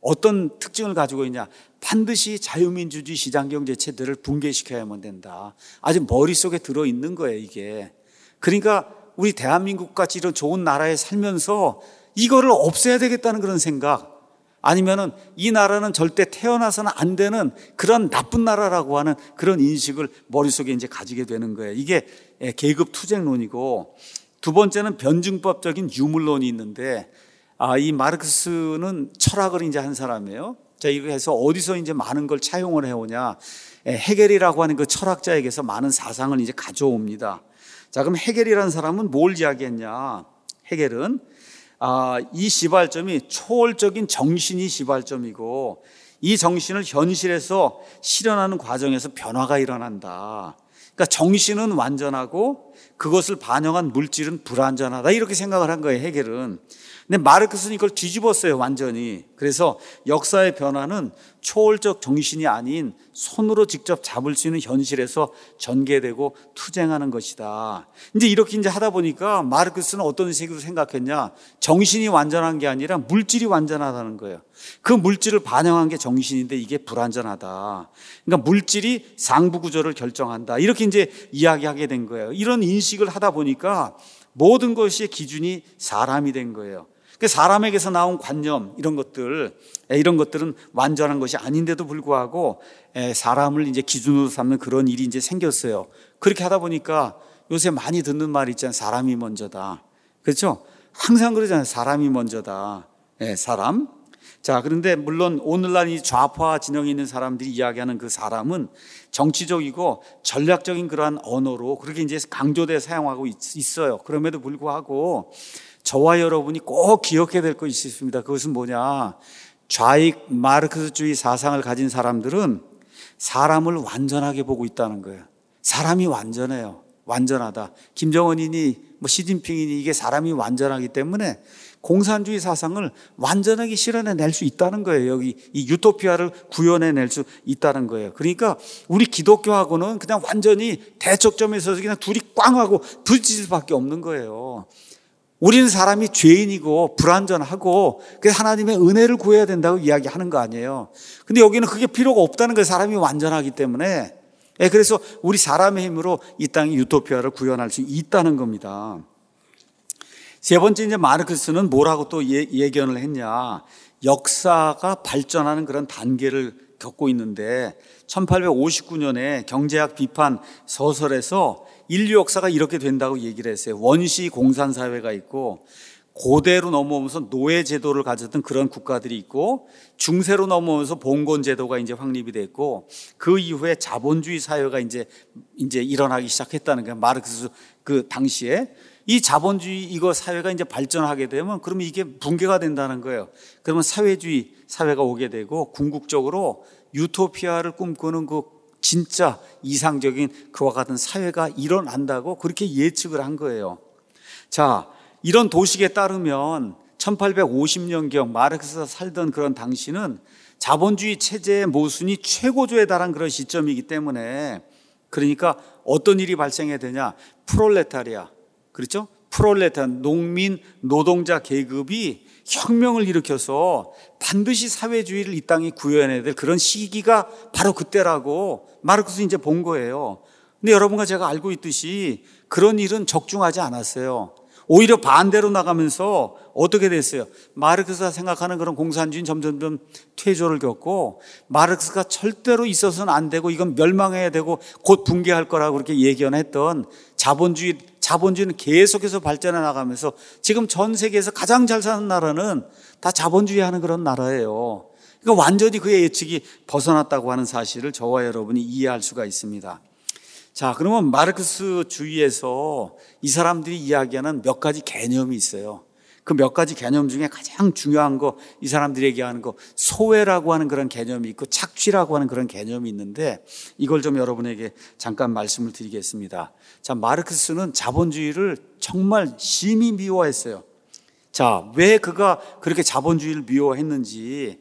어떤 특징을 가지고 있냐? 반드시 자유민주주의 시장경제 체제를 붕괴시켜야만 된다. 아주 머릿속에 들어있는 거예요, 이게. 그러니까 우리 대한민국 같이 이런 좋은 나라에 살면서 이거를 없애야 되겠다는 그런 생각, 아니면은 이 나라는 절대 태어나서는 안 되는 그런 나쁜 나라라고 하는 그런 인식을 머릿속에 이제 가지게 되는 거예요. 이게 계급 투쟁론이고, 두 번째는 변증법적인 유물론이 있는데, 아, 이 마르크스는 철학을 이제 한 사람이에요. 자, 이거 해서 어디서 이제 많은 걸 차용을 해오냐? 헤겔이라고 하는 그 철학자에게서 많은 사상을 이제 가져옵니다. 자, 그럼 헤겔이라는 사람은 뭘 이야기했냐? 헤겔은 아, 이 시발점이 초월적인 정신이 시발점이고, 이 정신을 현실에서 실현하는 과정에서 변화가 일어난다. 그러니까 정신은 완전하고 그것을 반영한 물질은 불완전하다, 이렇게 생각을 한 거예요, 헤겔은. 근데 마르크스는 이걸 뒤집었어요, 완전히. 그래서 역사의 변화는 초월적 정신이 아닌 손으로 직접 잡을 수 있는 현실에서 전개되고 투쟁하는 것이다. 이제 이렇게 이제 하다 보니까 마르크스는 어떤 식으로 생각했냐? 정신이 완전한 게 아니라 물질이 완전하다는 거예요. 그 물질을 반영한 게 정신인데 이게 불완전하다. 그러니까 물질이 상부 구조를 결정한다, 이렇게 이제 이야기하게 된 거예요. 이런 인식을 하다 보니까 모든 것이 기준이 사람이 된 거예요. 사람에게서 나온 관념, 이런 것들, 이런 것들은 완전한 것이 아닌데도 불구하고 사람을 이제 기준으로 삼는 그런 일이 이제 생겼어요. 그렇게 하다 보니까 요새 많이 듣는 말이 있잖아요. 사람이 먼저다. 그렇죠? 항상 그러잖아요. 사람이 먼저다. 네, 사람. 자, 그런데 물론 오늘날 이 좌파 진영에 있는 사람들이 이야기하는 그 사람은 정치적이고 전략적인 그러한 언어로 그렇게 이제 강조돼 사용하고 있어요. 그럼에도 불구하고 저와 여러분이 꼭 기억해야 될 것이 있습니다. 그것은 뭐냐? 좌익 마르크스주의 사상을 가진 사람들은 사람을 완전하게 보고 있다는 거예요. 사람이 완전해요. 완전하다. 김정은이니 뭐 시진핑이니 이게 사람이 완전하기 때문에 공산주의 사상을 완전하게 실현해낼 수 있다는 거예요. 여기 이 유토피아를 구현해낼 수 있다는 거예요. 그러니까 우리 기독교하고는 그냥 완전히 대척점에 서서 그냥 둘이 꽝 하고 부딪힐 수밖에 없는 거예요. 우리는 사람이 죄인이고 불완전하고 그래서 하나님의 은혜를 구해야 된다고 이야기하는 거 아니에요. 근데 여기는 그게 필요가 없다는 거예요. 사람이 완전하기 때문에. 그래서 우리 사람의 힘으로 이 땅의 유토피아를 구현할 수 있다는 겁니다. 세 번째, 이제 마르크스는 뭐라고 또 예, 예견을 했냐? 역사가 발전하는 그런 단계를 겪고 있는데 천팔백오십구 년에 경제학 비판 소설에서 인류 역사가 이렇게 된다고 얘기를 했어요. 원시 공산사회가 있고, 고대로 넘어오면서 노예 제도를 가졌던 그런 국가들이 있고, 중세로 넘어오면서 봉건 제도가 이제 확립이 됐고, 그 이후에 자본주의 사회가 이제 이제 일어나기 시작했다는 거예요. 마르크스 그 당시에 이 자본주의 이거 사회가 이제 발전하게 되면 그러면 이게 붕괴가 된다는 거예요. 그러면 사회주의 사회가 오게 되고 궁극적으로 유토피아를 꿈꾸는 그 진짜 이상적인 그와 같은 사회가 일어난다고 그렇게 예측을 한 거예요. 자, 이런 도식에 따르면 천팔백오십 년경 마르크스가 살던 그런 당시는 자본주의 체제의 모순이 최고조에 달한 그런 시점이기 때문에, 그러니까 어떤 일이 발생해야 되냐? 프롤레타리아, 그렇죠? 프롤레타, 농민, 노동자 계급이 혁명을 일으켜서 반드시 사회주의를 이 땅에 구현해야 될 그런 시기가 바로 그때라고 마르크스는 이제 본 거예요. 근데 여러분과 제가 알고 있듯이 그런 일은 적중하지 않았어요. 오히려 반대로 나가면서 어떻게 됐어요? 마르크스가 생각하는 그런 공산주의는 점점점 퇴조를 겪고, 마르크스가 절대로 있어서는 안 되고 이건 멸망해야 되고 곧 붕괴할 거라고 그렇게 예견했던 자본주의, 자본주의는 계속해서 발전해 나가면서 지금 전 세계에서 가장 잘 사는 나라는 다 자본주의 하는 그런 나라예요. 그러니까 완전히 그의 예측이 벗어났다고 하는 사실을 저와 여러분이 이해할 수가 있습니다. 자, 그러면 마르크스 주의에서 이 사람들이 이야기하는 몇 가지 개념이 있어요. 그 몇 가지 개념 중에 가장 중요한 거, 이 사람들이 얘기하는 거 소외라고 하는 그런 개념이 있고 착취라고 하는 그런 개념이 있는데, 이걸 좀 여러분에게 잠깐 말씀을 드리겠습니다. 자, 마르크스는 자본주의를 정말 심히 미워했어요. 자, 왜 그가 그렇게 자본주의를 미워했는지,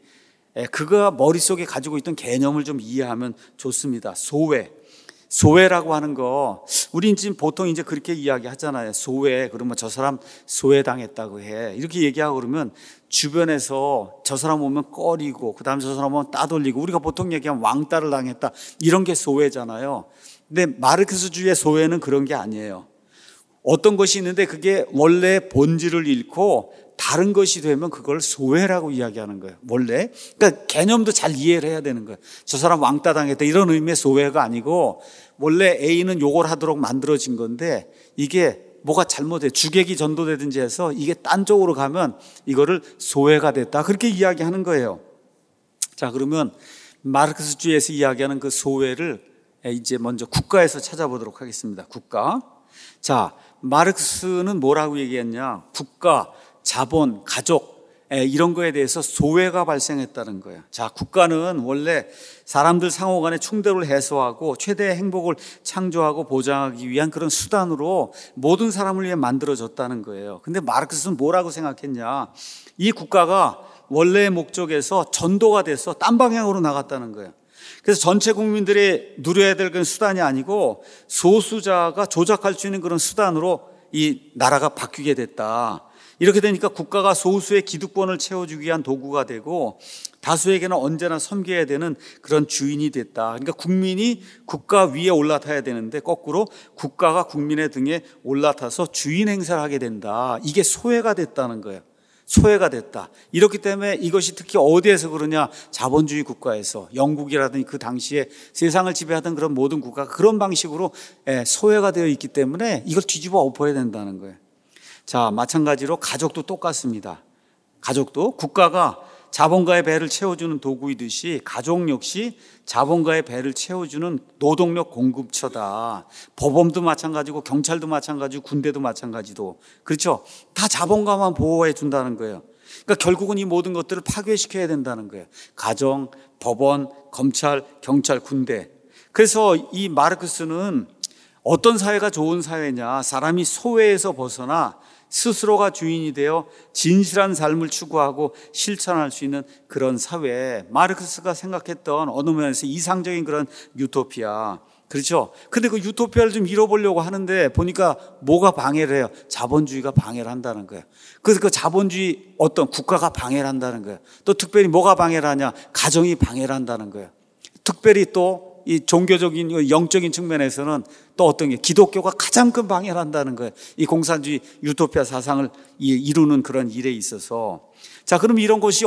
그가 머릿속에 가지고 있던 개념을 좀 이해하면 좋습니다. 소외. 소외라고 하는 거, 우린 지금 보통 이제 그렇게 이야기 하잖아요. 소외, 그러면 저 사람 소외당했다고 해. 이렇게 얘기하고 그러면 주변에서 저 사람 오면 꺼리고, 그 다음에 저 사람 오면 따돌리고, 우리가 보통 얘기하면 왕따를 당했다. 이런 게 소외잖아요. 근데 마르크스주의의 소외는 그런 게 아니에요. 어떤 것이 있는데 그게 원래 본질을 잃고 다른 것이 되면 그걸 소외라고 이야기하는 거예요. 원래. 그러니까 개념도 잘 이해를 해야 되는 거예요. 저 사람 왕따 당했다 이런 의미의 소외가 아니고, 원래 A는 요걸 하도록 만들어진 건데 이게 뭐가 잘못해 주객이 전도되든지 해서 이게 딴 쪽으로 가면 이거를 소외가 됐다, 그렇게 이야기하는 거예요. 자, 그러면 마르크스주의에서 이야기하는 그 소외를 이제 먼저 국가에서 찾아보도록 하겠습니다. 국가. 자, 마르크스는 뭐라고 얘기했냐? 국가, 자본, 가족, 이런 거에 대해서 소외가 발생했다는 거예요. 자, 국가는 원래 사람들 상호 간의 충돌을 해소하고 최대의 행복을 창조하고 보장하기 위한 그런 수단으로 모든 사람을 위해 만들어졌다는 거예요. 근데 마르크스는 뭐라고 생각했냐? 이 국가가 원래의 목적에서 전도가 돼서 딴 방향으로 나갔다는 거예요. 그래서 전체 국민들이 누려야 될 그런 수단이 아니고 소수자가 조작할 수 있는 그런 수단으로 이 나라가 바뀌게 됐다. 이렇게 되니까 국가가 소수의 기득권을 채워주기 위한 도구가 되고 다수에게는 언제나 섬겨야 되는 그런 주인이 됐다. 그러니까 국민이 국가 위에 올라타야 되는데 거꾸로 국가가 국민의 등에 올라타서 주인 행사를 하게 된다. 이게 소외가 됐다는 거예요. 소외가 됐다. 이렇기 때문에 이것이 특히 어디에서 그러냐? 자본주의 국가에서, 영국이라든지 그 당시에 세상을 지배하던 그런 모든 국가가 그런 방식으로 소외가 되어 있기 때문에 이걸 뒤집어 엎어야 된다는 거예요. 자, 마찬가지로 가족도 똑같습니다. 가족도 국가가 자본가의 배를 채워주는 도구이듯이 가족 역시 자본가의 배를 채워주는 노동력 공급처다. 법원도 마찬가지고 경찰도 마찬가지고 군대도 마찬가지도. 그렇죠? 다 자본가만 보호해 준다는 거예요. 그러니까 결국은 이 모든 것들을 파괴시켜야 된다는 거예요. 가정, 법원, 검찰, 경찰, 군대. 그래서 이 마르크스는 어떤 사회가 좋은 사회냐? 사람이 소외에서 벗어나 스스로가 주인이 되어 진실한 삶을 추구하고 실천할 수 있는 그런 사회, 마르크스가 생각했던 어느 면에서 이상적인 그런 유토피아. 그렇죠? 근데 그 유토피아를 좀 이뤄보려고 하는데 보니까 뭐가 방해를 해요? 자본주의가 방해를 한다는 거예요. 그래서 그 자본주의 어떤 국가가 방해를 한다는 거예요. 또 특별히 뭐가 방해를 하냐? 가정이 방해를 한다는 거예요. 특별히 또 이 종교적인 영적인 측면에서는 또 어떤 게 기독교가 가장 큰 방해를 한다는 거예요. 이 공산주의 유토피아 사상을 이루는 그런 일에 있어서. 자, 그럼 이런 것이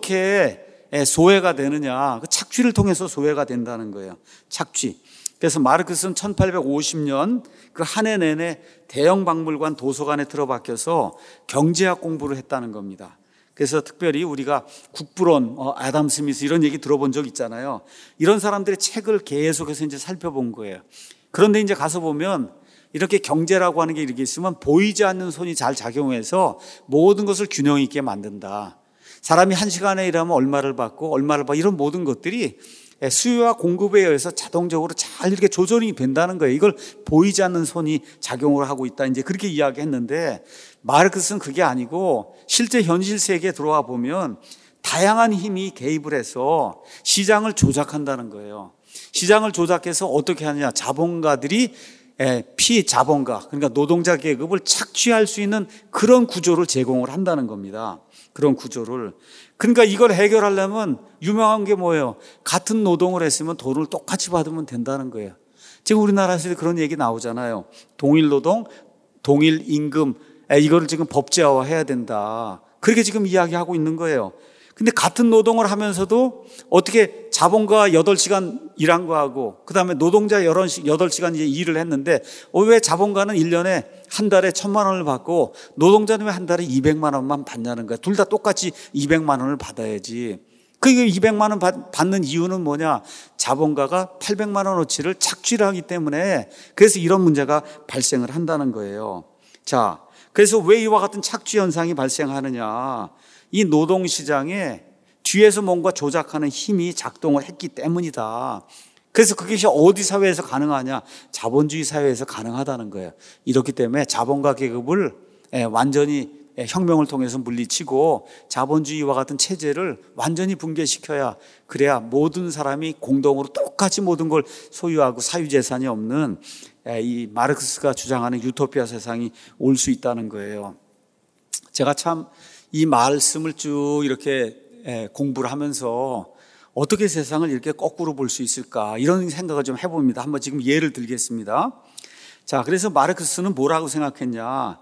어떻게 소외가 되느냐? 착취를 통해서 소외가 된다는 거예요. 착취. 그래서 마르크스는 천팔백오십 년 그 한 해 내내 대형 박물관 도서관에 틀어박혀서 경제학 공부를 했다는 겁니다. 그래서 특별히 우리가 국부론, 어, 아담 스미스 이런 얘기 들어본 적 있잖아요. 이런 사람들의 책을 계속해서 이제 살펴본 거예요. 그런데 이제 가서 보면 이렇게 경제라고 하는 게 이렇게 있으면 보이지 않는 손이 잘 작용해서 모든 것을 균형 있게 만든다. 사람이 한 시간에 일하면 얼마를 받고 얼마를 받고 이런 모든 것들이 수요와 공급에 의해서 자동적으로 잘 이렇게 조절이 된다는 거예요. 이걸 보이지 않는 손이 작용을 하고 있다. 이제 그렇게 이야기했는데 마르크스는 그게 아니고 실제 현실 세계에 들어와 보면 다양한 힘이 개입을 해서 시장을 조작한다는 거예요. 시장을 조작해서 어떻게 하느냐? 자본가들이 피자본가, 그러니까 노동자 계급을 착취할 수 있는 그런 구조를 제공을 한다는 겁니다. 그런 구조를. 그러니까 이걸 해결하려면 유명한 게 뭐예요? 같은 노동을 했으면 돈을 똑같이 받으면 된다는 거예요. 지금 우리나라에서 그런 얘기 나오잖아요. 동일 노동, 동일 임금, 이거를 지금 법제화해야 된다. 그렇게 지금 이야기하고 있는 거예요. 근데 같은 노동을 하면서도 어떻게 자본가 여덟 시간 일한 거하고 그다음에 노동자 여덟 시간 이제 일을 했는데 왜 자본가는 일 년에 한 달에 천만 원을 받고 노동자는 왜 한 달에 이백만 원만 받냐는 거야. 둘 다 똑같이 이백만 원을 받아야지. 그 이백만 원 받는 이유는 뭐냐? 자본가가 팔백만 원어치를 착취를 하기 때문에 그래서 이런 문제가 발생을 한다는 거예요. 자, 그래서 왜 이와 같은 착취 현상이 발생하느냐? 이 노동시장에 뒤에서 뭔가 조작하는 힘이 작동을 했기 때문이다. 그래서 그것이 어디 사회에서 가능하냐? 자본주의 사회에서 가능하다는 거예요. 이렇기 때문에 자본가 계급을 완전히 혁명을 통해서 물리치고 자본주의와 같은 체제를 완전히 붕괴시켜야, 그래야 모든 사람이 공동으로 똑같이 모든 걸 소유하고 사유재산이 없는 이 마르크스가 주장하는 유토피아 세상이 올 수 있다는 거예요. 제가 참 이 말씀을 쭉 이렇게 공부를 하면서 어떻게 세상을 이렇게 거꾸로 볼 수 있을까, 이런 생각을 좀 해봅니다. 한번 지금 예를 들겠습니다. 자, 그래서 마르크스는 뭐라고 생각했냐?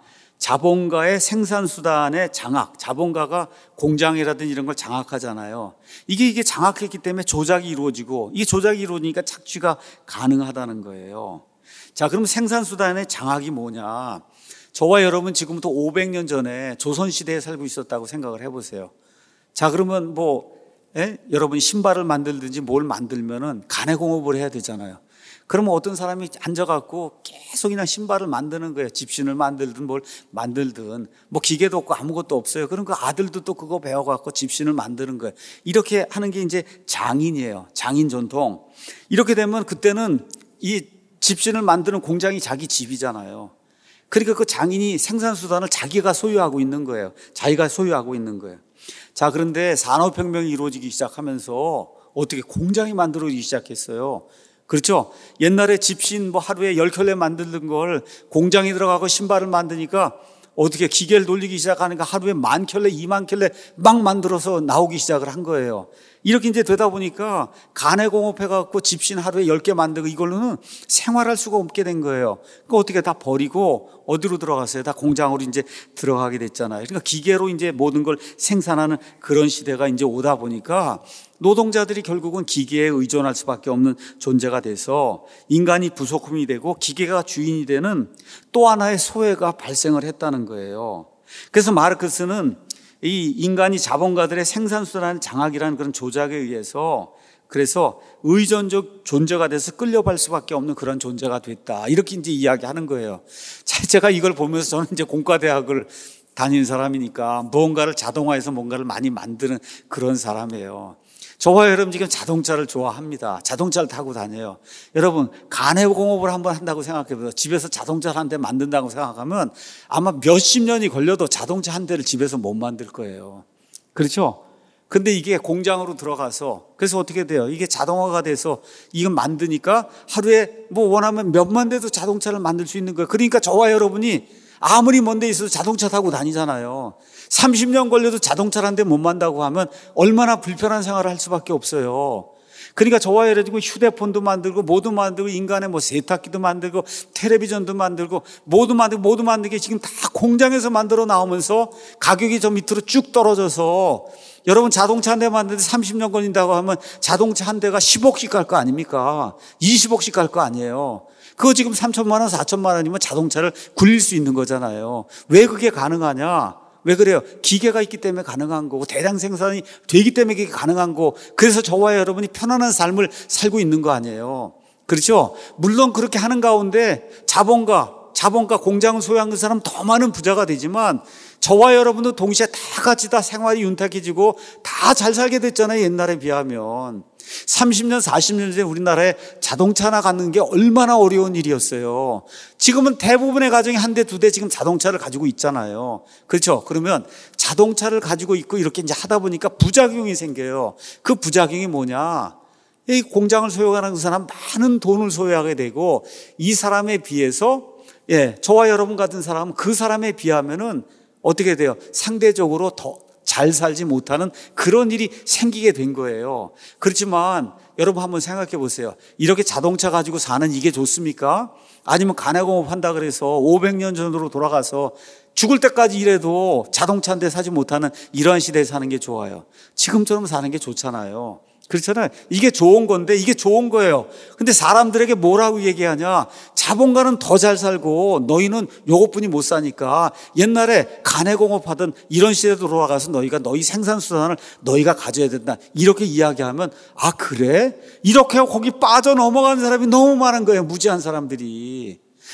자본가의 생산수단의 장악, 자본가가 공장이라든지 이런 걸 장악하잖아요. 이게 이게 장악했기 때문에 조작이 이루어지고, 이게 조작이 이루어지니까 착취가 가능하다는 거예요. 자, 그럼 생산수단의 장악이 뭐냐? 저와 여러분 지금부터 오백 년 전에 조선시대에 살고 있었다고 생각을 해보세요. 자, 그러면 뭐 예? 여러분이 신발을 만들든지 뭘 만들면은 가내공업을 해야 되잖아요. 그러면 어떤 사람이 앉아갖고 계속 그냥 신발을 만드는 거예요. 집신을 만들든 뭘 만들든, 뭐 기계도 없고 아무것도 없어요. 그럼 그 아들도 또 그거 배워갖고 집신을 만드는 거예요. 이렇게 하는 게 이제 장인이에요. 장인 전통. 이렇게 되면 그때는 이 집신을 만드는 공장이 자기 집이잖아요. 그러니까 그 장인이 생산수단을 자기가 소유하고 있는 거예요. 자기가 소유하고 있는 거예요. 자, 그런데 산업혁명이 이루어지기 시작하면서 어떻게 공장이 만들어지기 시작했어요. 그렇죠? 옛날에 집신 뭐 하루에 열 켤레 만드는 걸 공장에 들어가고 신발을 만드니까 어떻게 기계를 돌리기 시작하니까 하루에 만 켤레, 이만 켤레 막 만들어서 나오기 시작을 한 거예요. 이렇게 이제 되다 보니까 가내공업 해갖고 집신 하루에 열 개 만들고 이걸로는 생활할 수가 없게 된 거예요. 그러니까 어떻게 다 버리고 어디로 들어갔어요? 다 공장으로 이제 들어가게 됐잖아요. 그러니까 기계로 이제 모든 걸 생산하는 그런 시대가 이제 오다 보니까 노동자들이 결국은 기계에 의존할 수밖에 없는 존재가 돼서 인간이 부속품이 되고 기계가 주인이 되는 또 하나의 소외가 발생을 했다는 거예요. 그래서 마르크스는 이 인간이 자본가들의 생산수단의 장악이라는 그런 조작에 의해서 그래서 의존적 존재가 돼서 끌려갈 수밖에 없는 그런 존재가 됐다, 이렇게 이제 이야기하는 거예요. 제가 이걸 보면서 저는 이제 공과대학을 다니는 사람이니까 무언가를 자동화해서 뭔가를 많이 만드는 그런 사람이에요. 저와 여러분 지금 자동차를 좋아합니다. 자동차를 타고 다녀요. 여러분 가내공업을 한번 한다고 생각해보세요. 집에서 자동차를 한 대 만든다고 생각하면 아마 몇십 년이 걸려도 자동차 한 대를 집에서 못 만들 거예요. 그렇죠? 근데 이게 공장으로 들어가서 그래서 어떻게 돼요? 이게 자동화가 돼서 이건 만드니까 하루에 뭐 원하면 몇만 대도 자동차를 만들 수 있는 거예요. 그러니까 저와 여러분이 아무리 먼 데 있어도 자동차 타고 다니잖아요. 삼십 년 걸려도 자동차를 한 대 못 만다고 하면 얼마나 불편한 생활을 할 수밖에 없어요. 그러니까 저와 여러분 휴대폰도 만들고 모두 만들고 인간의 뭐 세탁기도 만들고 텔레비전도 만들고 모두 만들고 모두 만들게 지금 다 공장에서 만들어 나오면서 가격이 저 밑으로 쭉 떨어져서 여러분 자동차 한 대 만드는데 삼십 년 걸린다고 하면 자동차 한 대가 십억씩 갈 거 아닙니까? 이십억씩 갈 거 아니에요. 그거 지금 삼천만 원, 사천만 원이면 자동차를 굴릴 수 있는 거잖아요. 왜 그게 가능하냐? 왜 그래요? 기계가 있기 때문에 가능한 거고 대량 생산이 되기 때문에 그게 가능한 거고 그래서 저와 여러분이 편안한 삶을 살고 있는 거 아니에요. 그렇죠? 물론 그렇게 하는 가운데 자본가, 자본가 공장을 소유한 그 사람 더 많은 부자가 되지만 저와 여러분도 동시에 다 같이 다 생활이 윤택해지고 다 잘 살게 됐잖아요. 옛날에 비하면. 삼십 년, 사십 년 전에 우리나라에 자동차 하나 갖는 게 얼마나 어려운 일이었어요. 지금은 대부분의 가정이 한 대, 두 대 지금 자동차를 가지고 있잖아요. 그렇죠? 그러면 자동차를 가지고 있고 이렇게 이제 하다 보니까 부작용이 생겨요. 그 부작용이 뭐냐? 이 공장을 소유하는 그 사람 많은 돈을 소유하게 되고 이 사람에 비해서 예, 저와 여러분 같은 사람은 그 사람에 비하면은 어떻게 돼요? 상대적으로 더 잘 살지 못하는 그런 일이 생기게 된 거예요. 그렇지만 여러분 한번 생각해 보세요. 이렇게 자동차 가지고 사는 이게 좋습니까? 아니면 가내공업 한다 그래서 오백 년 전으로 돌아가서 죽을 때까지 일해도 자동차 한 대 사지 못하는 이러한 시대에 사는 게 좋아요. 지금처럼 사는 게 좋잖아요. 그렇잖아요. 이게 좋은 건데 이게 좋은 거예요. 근데 사람들에게 뭐라고 얘기하냐? 자본가는 더 잘 살고 너희는 요것뿐이 못 사니까 옛날에 가내공업 하던 이런 시대에 돌아가서 너희가 너희 생산수단을 너희가 가져야 된다. 이렇게 이야기하면 아 그래? 이렇게 거기 빠져 넘어가는 사람이 너무 많은 거예요. 무지한 사람들이.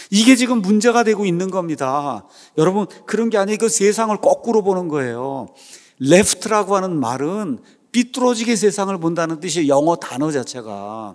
이게 지금 문제가 되고 있는 겁니다. 여러분, 그런 게 아니고 세상을 거꾸로 보는 거예요. left라고 하는 말은 삐뚤어지게 세상을 본다는 뜻이에요. 영어 단어 자체가.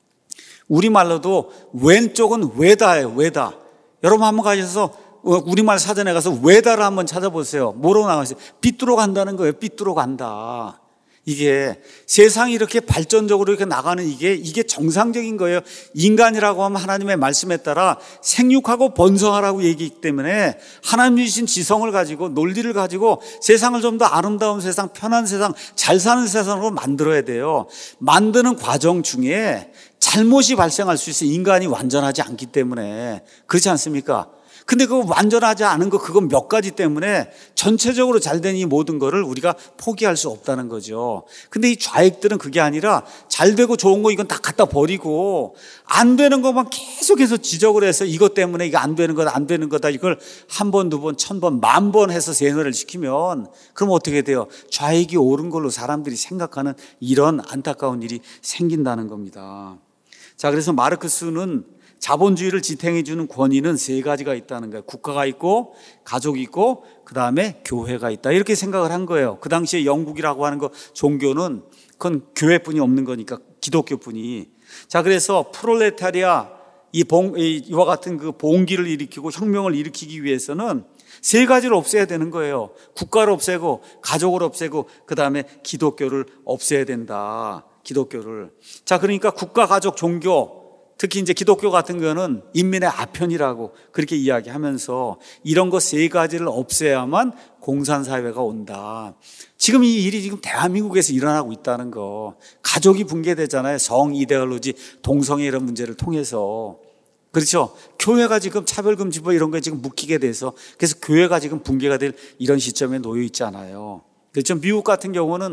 우리말로도 왼쪽은 외다예요. 외다. 여러분 한번 가셔서 우리말 사전에 가서 외다를 한번 찾아보세요. 뭐로 나와있어요? 삐뚤어 간다는 거예요. 삐뚤어 간다. 이게 세상이 이렇게 발전적으로 이렇게 나가는 이게 이게 정상적인 거예요. 인간이라고 하면 하나님의 말씀에 따라 생육하고 번성하라고 얘기했기 때문에 하나님 주신 지성을 가지고 논리를 가지고 세상을 좀 더 아름다운 세상, 편한 세상, 잘 사는 세상으로 만들어야 돼요. 만드는 과정 중에 잘못이 발생할 수 있어요. 인간이 완전하지 않기 때문에. 그렇지 않습니까? 근데 그거 완전하지 않은 거 그건 몇 가지 때문에 전체적으로 잘 된 이 모든 거를 우리가 포기할 수 없다는 거죠. 근데 이 좌익들은 그게 아니라 잘 되고 좋은 거 이건 다 갖다 버리고 안 되는 것만 계속해서 지적을 해서 이것 때문에 이거 안 되는 거다 안 되는 거다 이걸 한 번, 두 번, 천 번, 만 번 해서 세뇌를 시키면 그럼 어떻게 돼요? 좌익이 옳은 걸로 사람들이 생각하는 이런 안타까운 일이 생긴다는 겁니다. 자, 그래서 마르크스는 자본주의를 지탱해 주는 권위는 세 가지가 있다는 거예요. 국가가 있고 가족이 있고 그다음에 교회가 있다. 이렇게 생각을 한 거예요. 그 당시에 영국이라고 하는 거 종교는 그건 교회뿐이 없는 거니까 기독교뿐이. 자, 그래서 프롤레타리아 이 봉, 이와 같은 그 봉기를 일으키고 혁명을 일으키기 위해서는 세 가지를 없애야 되는 거예요. 국가를 없애고 가족을 없애고 그다음에 기독교를 없애야 된다. 기독교를. 자, 그러니까 국가, 가족, 종교 특히 이제 기독교 같은 거는 인민의 아편이라고 그렇게 이야기하면서 이런 거 세 가지를 없애야만 공산사회가 온다. 지금 이 일이 지금 대한민국에서 일어나고 있다는 거. 가족이 붕괴되잖아요. 성, 이데올로지, 동성애 이런 문제를 통해서. 그렇죠. 교회가 지금 차별금지법 이런 거에 지금 묶이게 돼서 그래서 교회가 지금 붕괴가 될 이런 시점에 놓여 있잖아요. 그렇죠. 미국 같은 경우는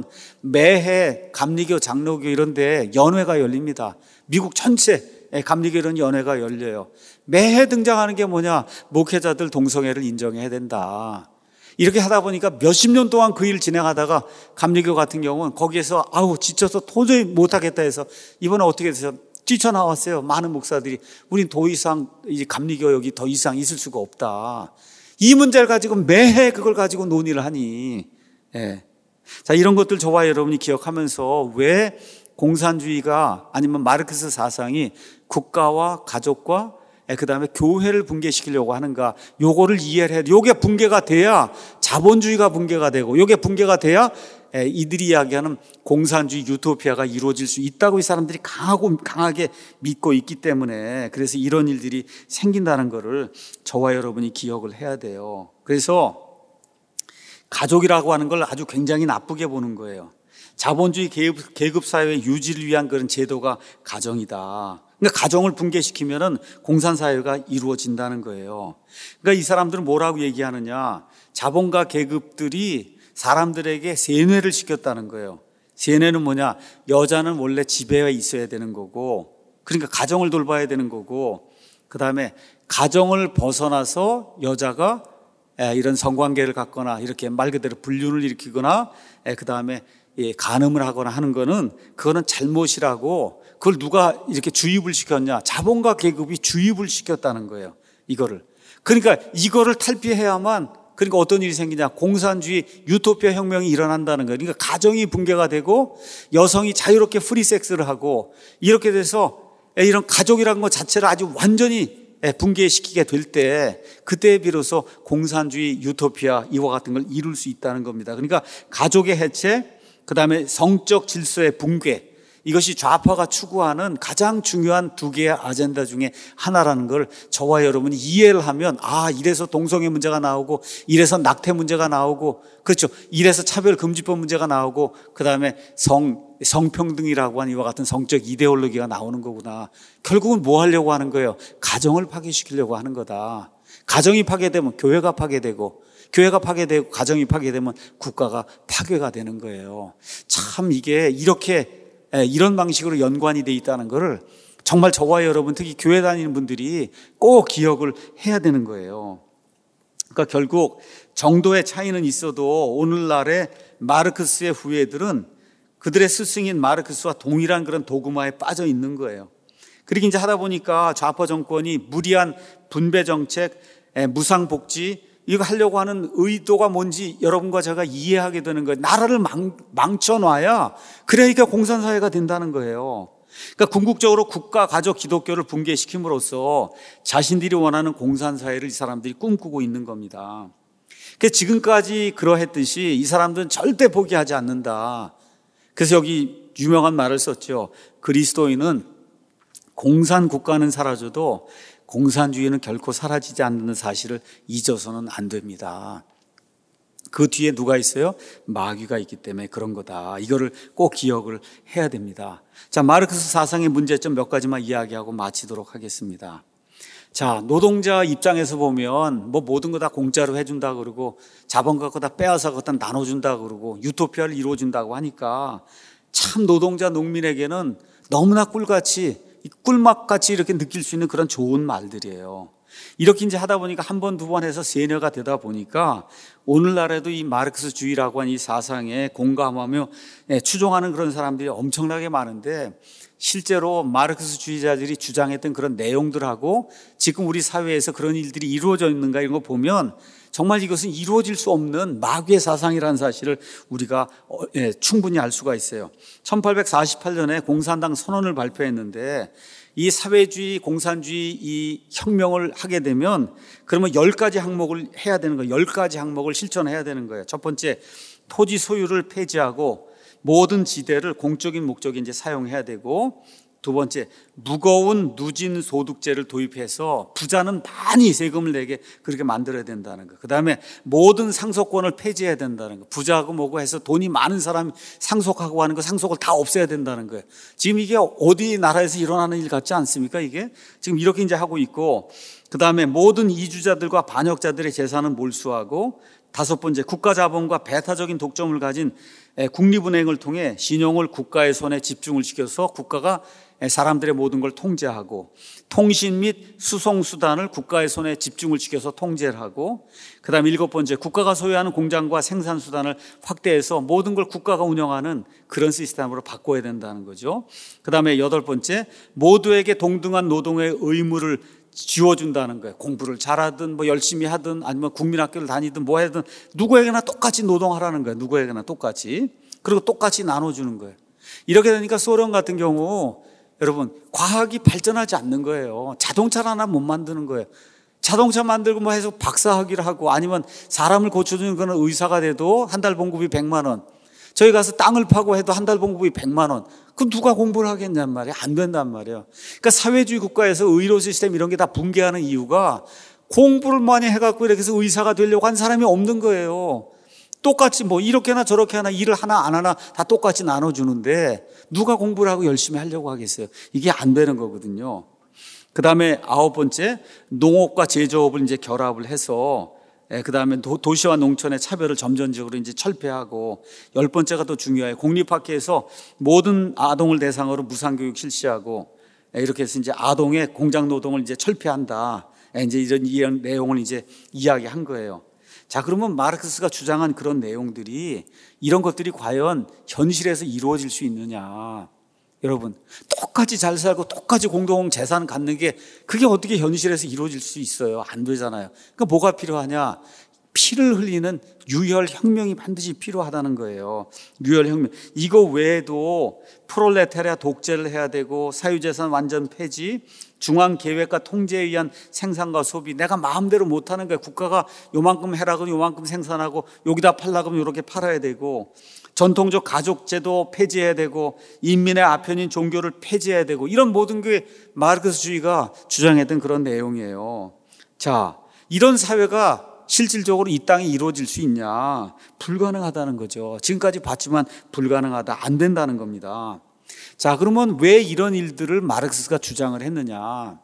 매해 감리교, 장로교 이런 데 연회가 열립니다. 미국 전체 감리교 이런 연회가 열려요. 매해 등장하는 게 뭐냐? 목회자들 동성애를 인정해야 된다. 이렇게 하다 보니까 몇십 년 동안 그 일 진행하다가 감리교 같은 경우는 거기에서 아우 지쳐서 도저히 못하겠다 해서 이번에 어떻게 돼서 뛰쳐나왔어요. 많은 목사들이 우린 더 이상 이 감리교 여기 더 이상 있을 수가 없다. 이 문제를 가지고 매해 그걸 가지고 논의를 하니. 예. 자, 이런 것들 저와 여러분이 기억하면서 왜 공산주의가 아니면 마르크스 사상이 국가와 가족과 그다음에 교회를 붕괴시키려고 하는가? 요거를 이해를 해야 돼. 요게 붕괴가 돼야 자본주의가 붕괴가 되고 요게 붕괴가 돼야 이들이 이야기하는 공산주의 유토피아가 이루어질 수 있다고 이 사람들이 강하고 강하게 믿고 있기 때문에 그래서 이런 일들이 생긴다는 거를 저와 여러분이 기억을 해야 돼요. 그래서 가족이라고 하는 걸 아주 굉장히 나쁘게 보는 거예요. 자본주의 계급사회 유지를 위한 그런 제도가 가정이다. 그러니까 가정을 붕괴시키면은 공산사회가 이루어진다는 거예요. 그러니까 이 사람들은 뭐라고 얘기하느냐. 자본가 계급들이 사람들에게 세뇌를 시켰다는 거예요. 세뇌는 뭐냐. 여자는 원래 집에 있어야 되는 거고 그러니까 가정을 돌봐야 되는 거고 그 다음에 가정을 벗어나서 여자가 이런 성관계를 갖거나 이렇게 말 그대로 불륜을 일으키거나 그 다음에 간음을 하거나 하는 거는 그거는 잘못이라고 그걸 누가 이렇게 주입을 시켰냐. 자본가 계급이 주입을 시켰다는 거예요. 이거를. 그러니까 이거를 탈피해야만 그러니까 어떤 일이 생기냐. 공산주의 유토피아 혁명이 일어난다는 거예요. 그러니까 가정이 붕괴가 되고 여성이 자유롭게 프리섹스를 하고 이렇게 돼서 이런 가족이라는 것 자체를 아주 완전히 붕괴시키게 될 때 그때에 비로소 공산주의 유토피아 이와 같은 걸 이룰 수 있다는 겁니다. 그러니까 가족의 해체 그 다음에 성적 질서의 붕괴 이것이 좌파가 추구하는 가장 중요한 두 개의 아젠다 중에 하나라는 걸 저와 여러분이 이해를 하면 아 이래서 동성애 문제가 나오고 이래서 낙태 문제가 나오고 그렇죠. 이래서 차별금지법 문제가 나오고 그 다음에 성, 성평등이라고 하는 이와 같은 성적 이데올로기가 나오는 거구나. 결국은 뭐 하려고 하는 거예요? 가정을 파괴시키려고 하는 거다. 가정이 파괴되면 교회가 파괴되고 교회가 파괴되고 가정이 파괴되면 국가가 파괴가 되는 거예요. 참 이게 이렇게 이런 방식으로 연관이 돼 있다는 것을 정말 저와 여러분 특히 교회 다니는 분들이 꼭 기억을 해야 되는 거예요. 그러니까 결국 정도의 차이는 있어도 오늘날의 마르크스의 후예들은 그들의 스승인 마르크스와 동일한 그런 도그마에 빠져 있는 거예요. 그렇게 이제 하다 보니까 좌파 정권이 무리한 분배 정책, 무상 복지 이거 하려고 하는 의도가 뭔지 여러분과 제가 이해하게 되는 거예요. 나라를 망, 망쳐놔야 그래야 공산사회가 된다는 거예요. 그러니까 궁극적으로 국가, 가족, 기독교를 붕괴시킴으로써 자신들이 원하는 공산사회를 이 사람들이 꿈꾸고 있는 겁니다. 그래서 지금까지 그러했듯이 이 사람들은 절대 포기하지 않는다. 그래서 여기 유명한 말을 썼죠. 그리스도인은 공산국가는 사라져도 공산주의는 결코 사라지지 않는 사실을 잊어서는 안 됩니다. 그 뒤에 누가 있어요? 마귀가 있기 때문에 그런 거다. 이거를 꼭 기억을 해야 됩니다. 자, 마르크스 사상의 문제점 몇 가지만 이야기하고 마치도록 하겠습니다. 자, 노동자 입장에서 보면 뭐 모든 거 다 공짜로 해준다 그러고 자본 갖고 다 빼앗아 갖다 나눠준다 그러고 유토피아를 이루어준다고 하니까 참 노동자 농민에게는 너무나 꿀같이 꿀맛같이 이렇게 느낄 수 있는 그런 좋은 말들이에요. 이렇게 이제 하다 보니까 한 번, 두 번 해서 세뇌가 되다 보니까 오늘날에도 이 마르크스주의라고 하는 이 사상에 공감하며 추종하는 그런 사람들이 엄청나게 많은데 실제로 마르크스주의자들이 주장했던 그런 내용들하고 지금 우리 사회에서 그런 일들이 이루어져 있는가 이런 거 보면 정말 이것은 이루어질 수 없는 마귀의 사상이라는 사실을 우리가 충분히 알 수가 있어요. 천팔백사십팔 년에 공산당 선언을 발표했는데 이 사회주의, 공산주의 이 혁명을 하게 되면 그러면 열 가지 항목을 해야 되는 거예요. 열 가지 항목을 실천해야 되는 거예요. 첫 번째, 토지 소유를 폐지하고 모든 지대를 공적인 목적에 이제 사용해야 되고, 두 번째, 무거운 누진 소득제를 도입해서 부자는 많이 세금을 내게 그렇게 만들어야 된다는 거. 그 다음에 모든 상속권을 폐지해야 된다는 거. 부자하고 뭐고 해서 돈이 많은 사람이 상속하고 하는 거, 상속을 다 없애야 된다는 거예요. 지금 이게 어디 나라에서 일어나는 일 같지 않습니까? 이게 지금 이렇게 이제 하고 있고, 그 다음에 모든 이주자들과 반역자들의 재산은 몰수하고, 다섯 번째, 국가 자본과 배타적인 독점을 가진 국립은행을 통해 신용을 국가의 손에 집중을 시켜서 국가가 사람들의 모든 걸 통제하고, 통신 및 수송수단을 국가의 손에 집중을 시켜서 통제를 하고, 그 다음에 일곱 번째, 국가가 소유하는 공장과 생산수단을 확대해서 모든 걸 국가가 운영하는 그런 시스템으로 바꿔야 된다는 거죠. 그 다음에 여덟 번째, 모두에게 동등한 노동의 의무를 지워준다는 거예요. 공부를 잘하든 뭐 열심히 하든 아니면 국민학교를 다니든 뭐 하든 누구에게나 똑같이 노동하라는 거예요. 누구에게나 똑같이. 그리고 똑같이 나눠주는 거예요. 이렇게 되니까 소련 같은 경우 여러분 과학이 발전하지 않는 거예요. 자동차를 하나 못 만드는 거예요. 자동차 만들고 뭐 해서 박사학위를 하고 아니면 사람을 고쳐주는 그런 의사가 돼도 한 달 봉급이 백만 원. 저희 가서 땅을 파고 해도 한 달 봉급이 백만 원. 그 누가 공부를 하겠냔 말이에요. 안 된단 말이에요. 그러니까 사회주의 국가에서 의료 시스템 이런 게 다 붕괴하는 이유가 공부를 많이 해갖고 이렇게 해서 의사가 되려고 한 사람이 없는 거예요. 똑같이 뭐 이렇게나 저렇게 하나 일을 하나 안 하나 다 똑같이 나눠주는데 누가 공부를 하고 열심히 하려고 하겠어요. 이게 안 되는 거거든요. 그 다음에 아홉 번째, 농업과 제조업을 이제 결합을 해서 그 다음에 도시와 농촌의 차별을 점진적으로 이제 철폐하고, 열 번째가 더 중요해요. 공립학교에서 모든 아동을 대상으로 무상교육 실시하고, 이렇게 해서 이제 아동의 공장 노동을 이제 철폐한다. 이제 이런, 이런 내용을 이제 이야기한 거예요. 자, 그러면 마르크스가 주장한 그런 내용들이 이런 것들이 과연 현실에서 이루어질 수 있느냐? 여러분, 똑같이 잘 살고 똑같이 공동 재산 갖는 게 그게 어떻게 현실에서 이루어질 수 있어요? 안 되잖아요. 그러니까 뭐가 필요하냐? 피를 흘리는 유혈혁명이 반드시 필요하다는 거예요. 유혈혁명. 이거 외에도 프롤레타리아 독재를 해야 되고, 사유재산 완전 폐지, 중앙계획과 통제에 의한 생산과 소비. 내가 마음대로 못하는 거예요. 국가가 요만큼 해라 그러면 요만큼 생산하고, 여기다 팔라 그러면 이렇게 팔아야 되고, 전통적 가족제도 폐지해야 되고, 인민의 아편인 종교를 폐지해야 되고, 이런 모든 게 마르크스주의가 주장했던 그런 내용이에요. 자, 이런 사회가 실질적으로 이 땅에 이루어질 수 있냐? 불가능하다는 거죠. 지금까지 봤지만 불가능하다, 안 된다는 겁니다. 자, 그러면 왜 이런 일들을 마르크스가 주장을 했느냐?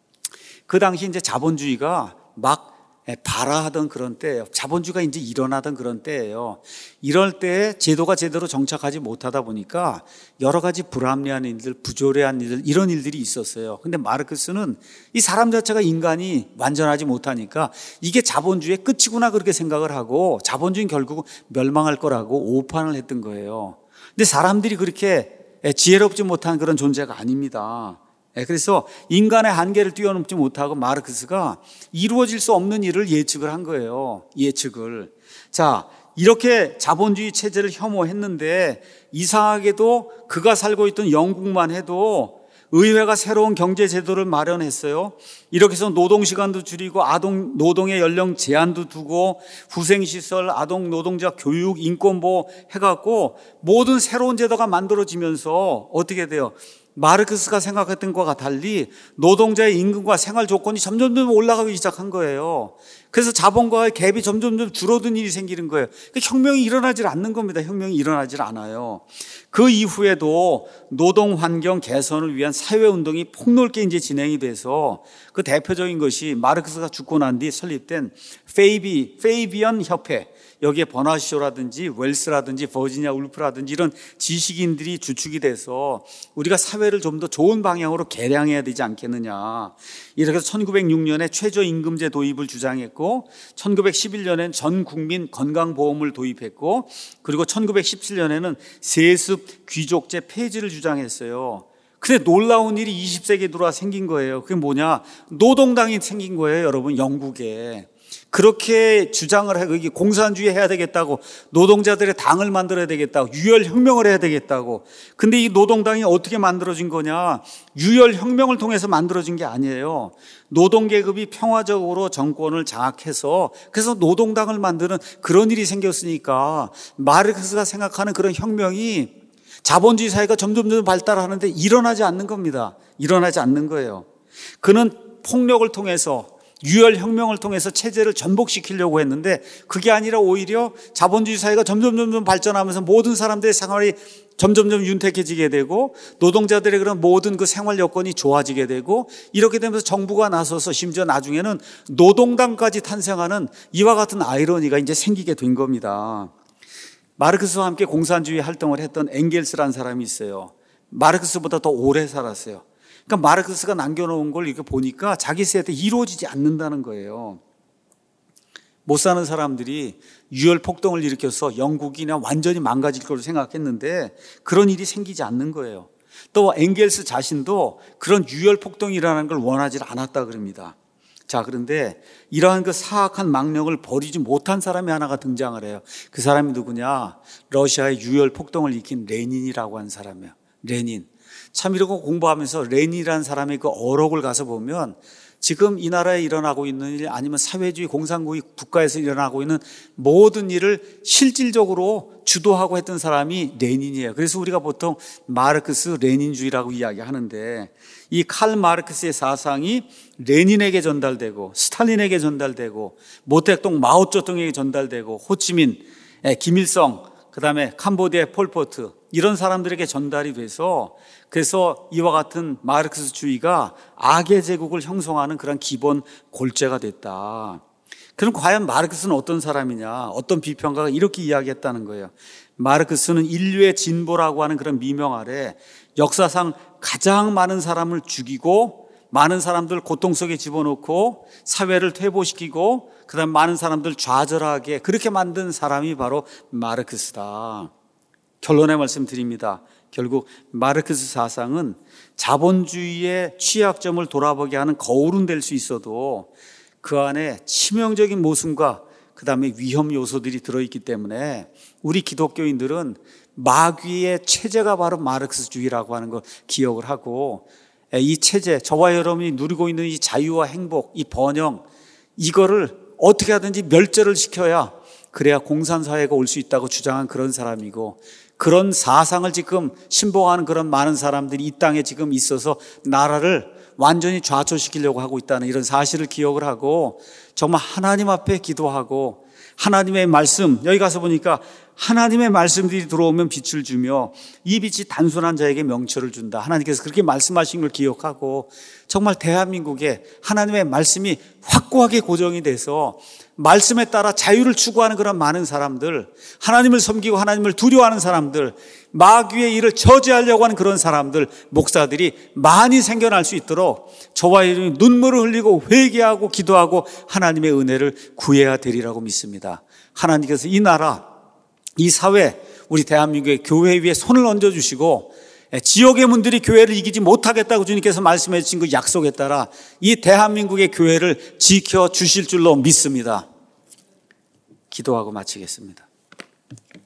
그 당시 이제 자본주의가 막 발화하던 그런 때예요. 자본주의가 이제 일어나던 그런 때예요. 이럴 때 제도가 제대로 정착하지 못하다 보니까 여러 가지 불합리한 일들, 부조리한 일들, 이런 일들이 있었어요. 근데 마르크스는 이 사람 자체가 인간이 완전하지 못하니까 이게 자본주의의 끝이구나 그렇게 생각을 하고, 자본주의는 결국 멸망할 거라고 오판을 했던 거예요. 근데 사람들이 그렇게 지혜롭지 못한 그런 존재가 아닙니다. 그래서 인간의 한계를 뛰어넘지 못하고 마르크스가 이루어질 수 없는 일을 예측을 한 거예요. 예측을. 자, 이렇게 자본주의 체제를 혐오했는데 이상하게도 그가 살고 있던 영국만 해도 의회가 새로운 경제 제도를 마련했어요. 이렇게 해서 노동시간도 줄이고 아동 노동의 연령 제한도 두고 후생시설, 아동 노동자 교육, 인권보호 해갖고 모든 새로운 제도가 만들어지면서 어떻게 돼요? 마르크스가 생각했던 것과 달리 노동자의 임금과 생활 조건이 점점점 올라가기 시작한 거예요. 그래서 자본과의 갭이 점점점 줄어든 일이 생기는 거예요. 그러니까 혁명이 일어나질 않는 겁니다. 혁명이 일어나질 않아요. 그 이후에도 노동 환경 개선을 위한 사회운동이 폭넓게 이제 진행이 돼서 그 대표적인 것이 마르크스가 죽고 난 뒤 설립된 페이비, 페이비언 협회. 여기에 버나쇼라든지 웰스라든지 버지니아 울프라든지 이런 지식인들이 주축이 돼서 우리가 사회를 좀 더 좋은 방향으로 개량해야 되지 않겠느냐. 이렇게 해서 천구백육 년에 최저임금제 도입을 주장했고 천구백십일 년엔 전 국민 건강보험을 도입했고 그리고 천구백십칠 년에는 세습 귀족제 폐지를 주장했어요. 근데 놀라운 일이 이십 세기에 들어와 생긴 거예요. 그게 뭐냐? 노동당이 생긴 거예요, 여러분, 영국에. 그렇게 주장을 해, 여기 공산주의 해야 되겠다고, 노동자들의 당을 만들어야 되겠다고, 유혈혁명을 해야 되겠다고. 근데 이 노동당이 어떻게 만들어진 거냐? 유혈혁명을 통해서 만들어진 게 아니에요. 노동계급이 평화적으로 정권을 장악해서 그래서 노동당을 만드는 그런 일이 생겼으니까 마르크스가 생각하는 그런 혁명이 자본주의 사회가 점점점 발달하는데 일어나지 않는 겁니다. 일어나지 않는 거예요. 그는 폭력을 통해서 유혈혁명을 통해서 체제를 전복시키려고 했는데 그게 아니라 오히려 자본주의 사회가 점점점 발전하면서 모든 사람들의 생활이 점점점 윤택해지게 되고 노동자들의 그런 모든 그 생활 여건이 좋아지게 되고 이렇게 되면서 정부가 나서서 심지어 나중에는 노동당까지 탄생하는 이와 같은 아이러니가 이제 생기게 된 겁니다. 마르크스와 함께 공산주의 활동을 했던 엥겔스라는 사람이 있어요. 마르크스보다 더 오래 살았어요. 그러니까 마르크스가 남겨놓은 걸 이렇게 보니까 자기 세대 이루어지지 않는다는 거예요. 못 사는 사람들이 유혈 폭동을 일으켜서 영국이나 완전히 망가질 거로 생각했는데 그런 일이 생기지 않는 거예요. 또 엥겔스 자신도 그런 유혈 폭동이라는 걸 원하지 않았다 그럽니다. 자, 그런데 이러한 그 사악한 망령을 버리지 못한 사람이 하나가 등장을 해요. 그 사람이 누구냐? 러시아의 유혈 폭동을 일으킨 레닌이라고 하는 사람이에요. 레닌. 참 이러고 공부하면서 레닌이라는 사람의 그 어록을 가서 보면 지금 이 나라에 일어나고 있는 일 아니면 사회주의 공산주의 국가에서 일어나고 있는 모든 일을 실질적으로 주도하고 했던 사람이 레닌이에요. 그래서 우리가 보통 마르크스 레닌주의라고 이야기하는데 이 칼 마르크스의 사상이 레닌에게 전달되고 스탈린에게 전달되고 모택동 마오쩌둥에게 전달되고 호치민, 김일성, 그다음에 캄보디아의 폴포트 이런 사람들에게 전달이 돼서 그래서 이와 같은 마르크스주의가 악의 제국을 형성하는 그런 기본 골재가 됐다. 그럼 과연 마르크스는 어떤 사람이냐? 어떤 비평가가 이렇게 이야기했다는 거예요. 마르크스는 인류의 진보라고 하는 그런 미명 아래 역사상 가장 많은 사람을 죽이고 많은 사람들 고통 속에 집어넣고 사회를 퇴보시키고 그다음 많은 사람들 좌절하게 그렇게 만든 사람이 바로 마르크스다. 결론의 말씀 드립니다. 결국 마르크스 사상은 자본주의의 취약점을 돌아보게 하는 거울은 될 수 있어도 그 안에 치명적인 모순과 그 다음에 위험 요소들이 들어있기 때문에 우리 기독교인들은 마귀의 체제가 바로 마르크스주의라고 하는 걸 기억을 하고 이 체제, 저와 여러분이 누리고 있는 이 자유와 행복, 이 번영 이거를 어떻게 하든지 멸절을 시켜야 그래야 공산사회가 올 수 있다고 주장한 그런 사람이고 그런 사상을 지금 신봉하는 그런 많은 사람들이 이 땅에 지금 있어서 나라를 완전히 좌초시키려고 하고 있다는 이런 사실을 기억을 하고 정말 하나님 앞에 기도하고 하나님의 말씀, 여기 가서 보니까 하나님의 말씀들이 들어오면 빛을 주며 이 빛이 단순한 자에게 명철을 준다. 하나님께서 그렇게 말씀하신 걸 기억하고 정말 대한민국에 하나님의 말씀이 확고하게 고정이 돼서 말씀에 따라 자유를 추구하는 그런 많은 사람들, 하나님을 섬기고 하나님을 두려워하는 사람들, 마귀의 일을 저지하려고 하는 그런 사람들, 목사들이 많이 생겨날 수 있도록 저와 여러분이 눈물을 흘리고 회개하고 기도하고 하나님의 은혜를 구해야 되리라고 믿습니다. 하나님께서 이 나라, 이 사회, 우리 대한민국의 교회 위에 손을 얹어주시고 지옥의 문들이 교회를 이기지 못하겠다고 주님께서 말씀해 주신 그 약속에 따라 이 대한민국의 교회를 지켜주실 줄로 믿습니다. 기도하고 마치겠습니다.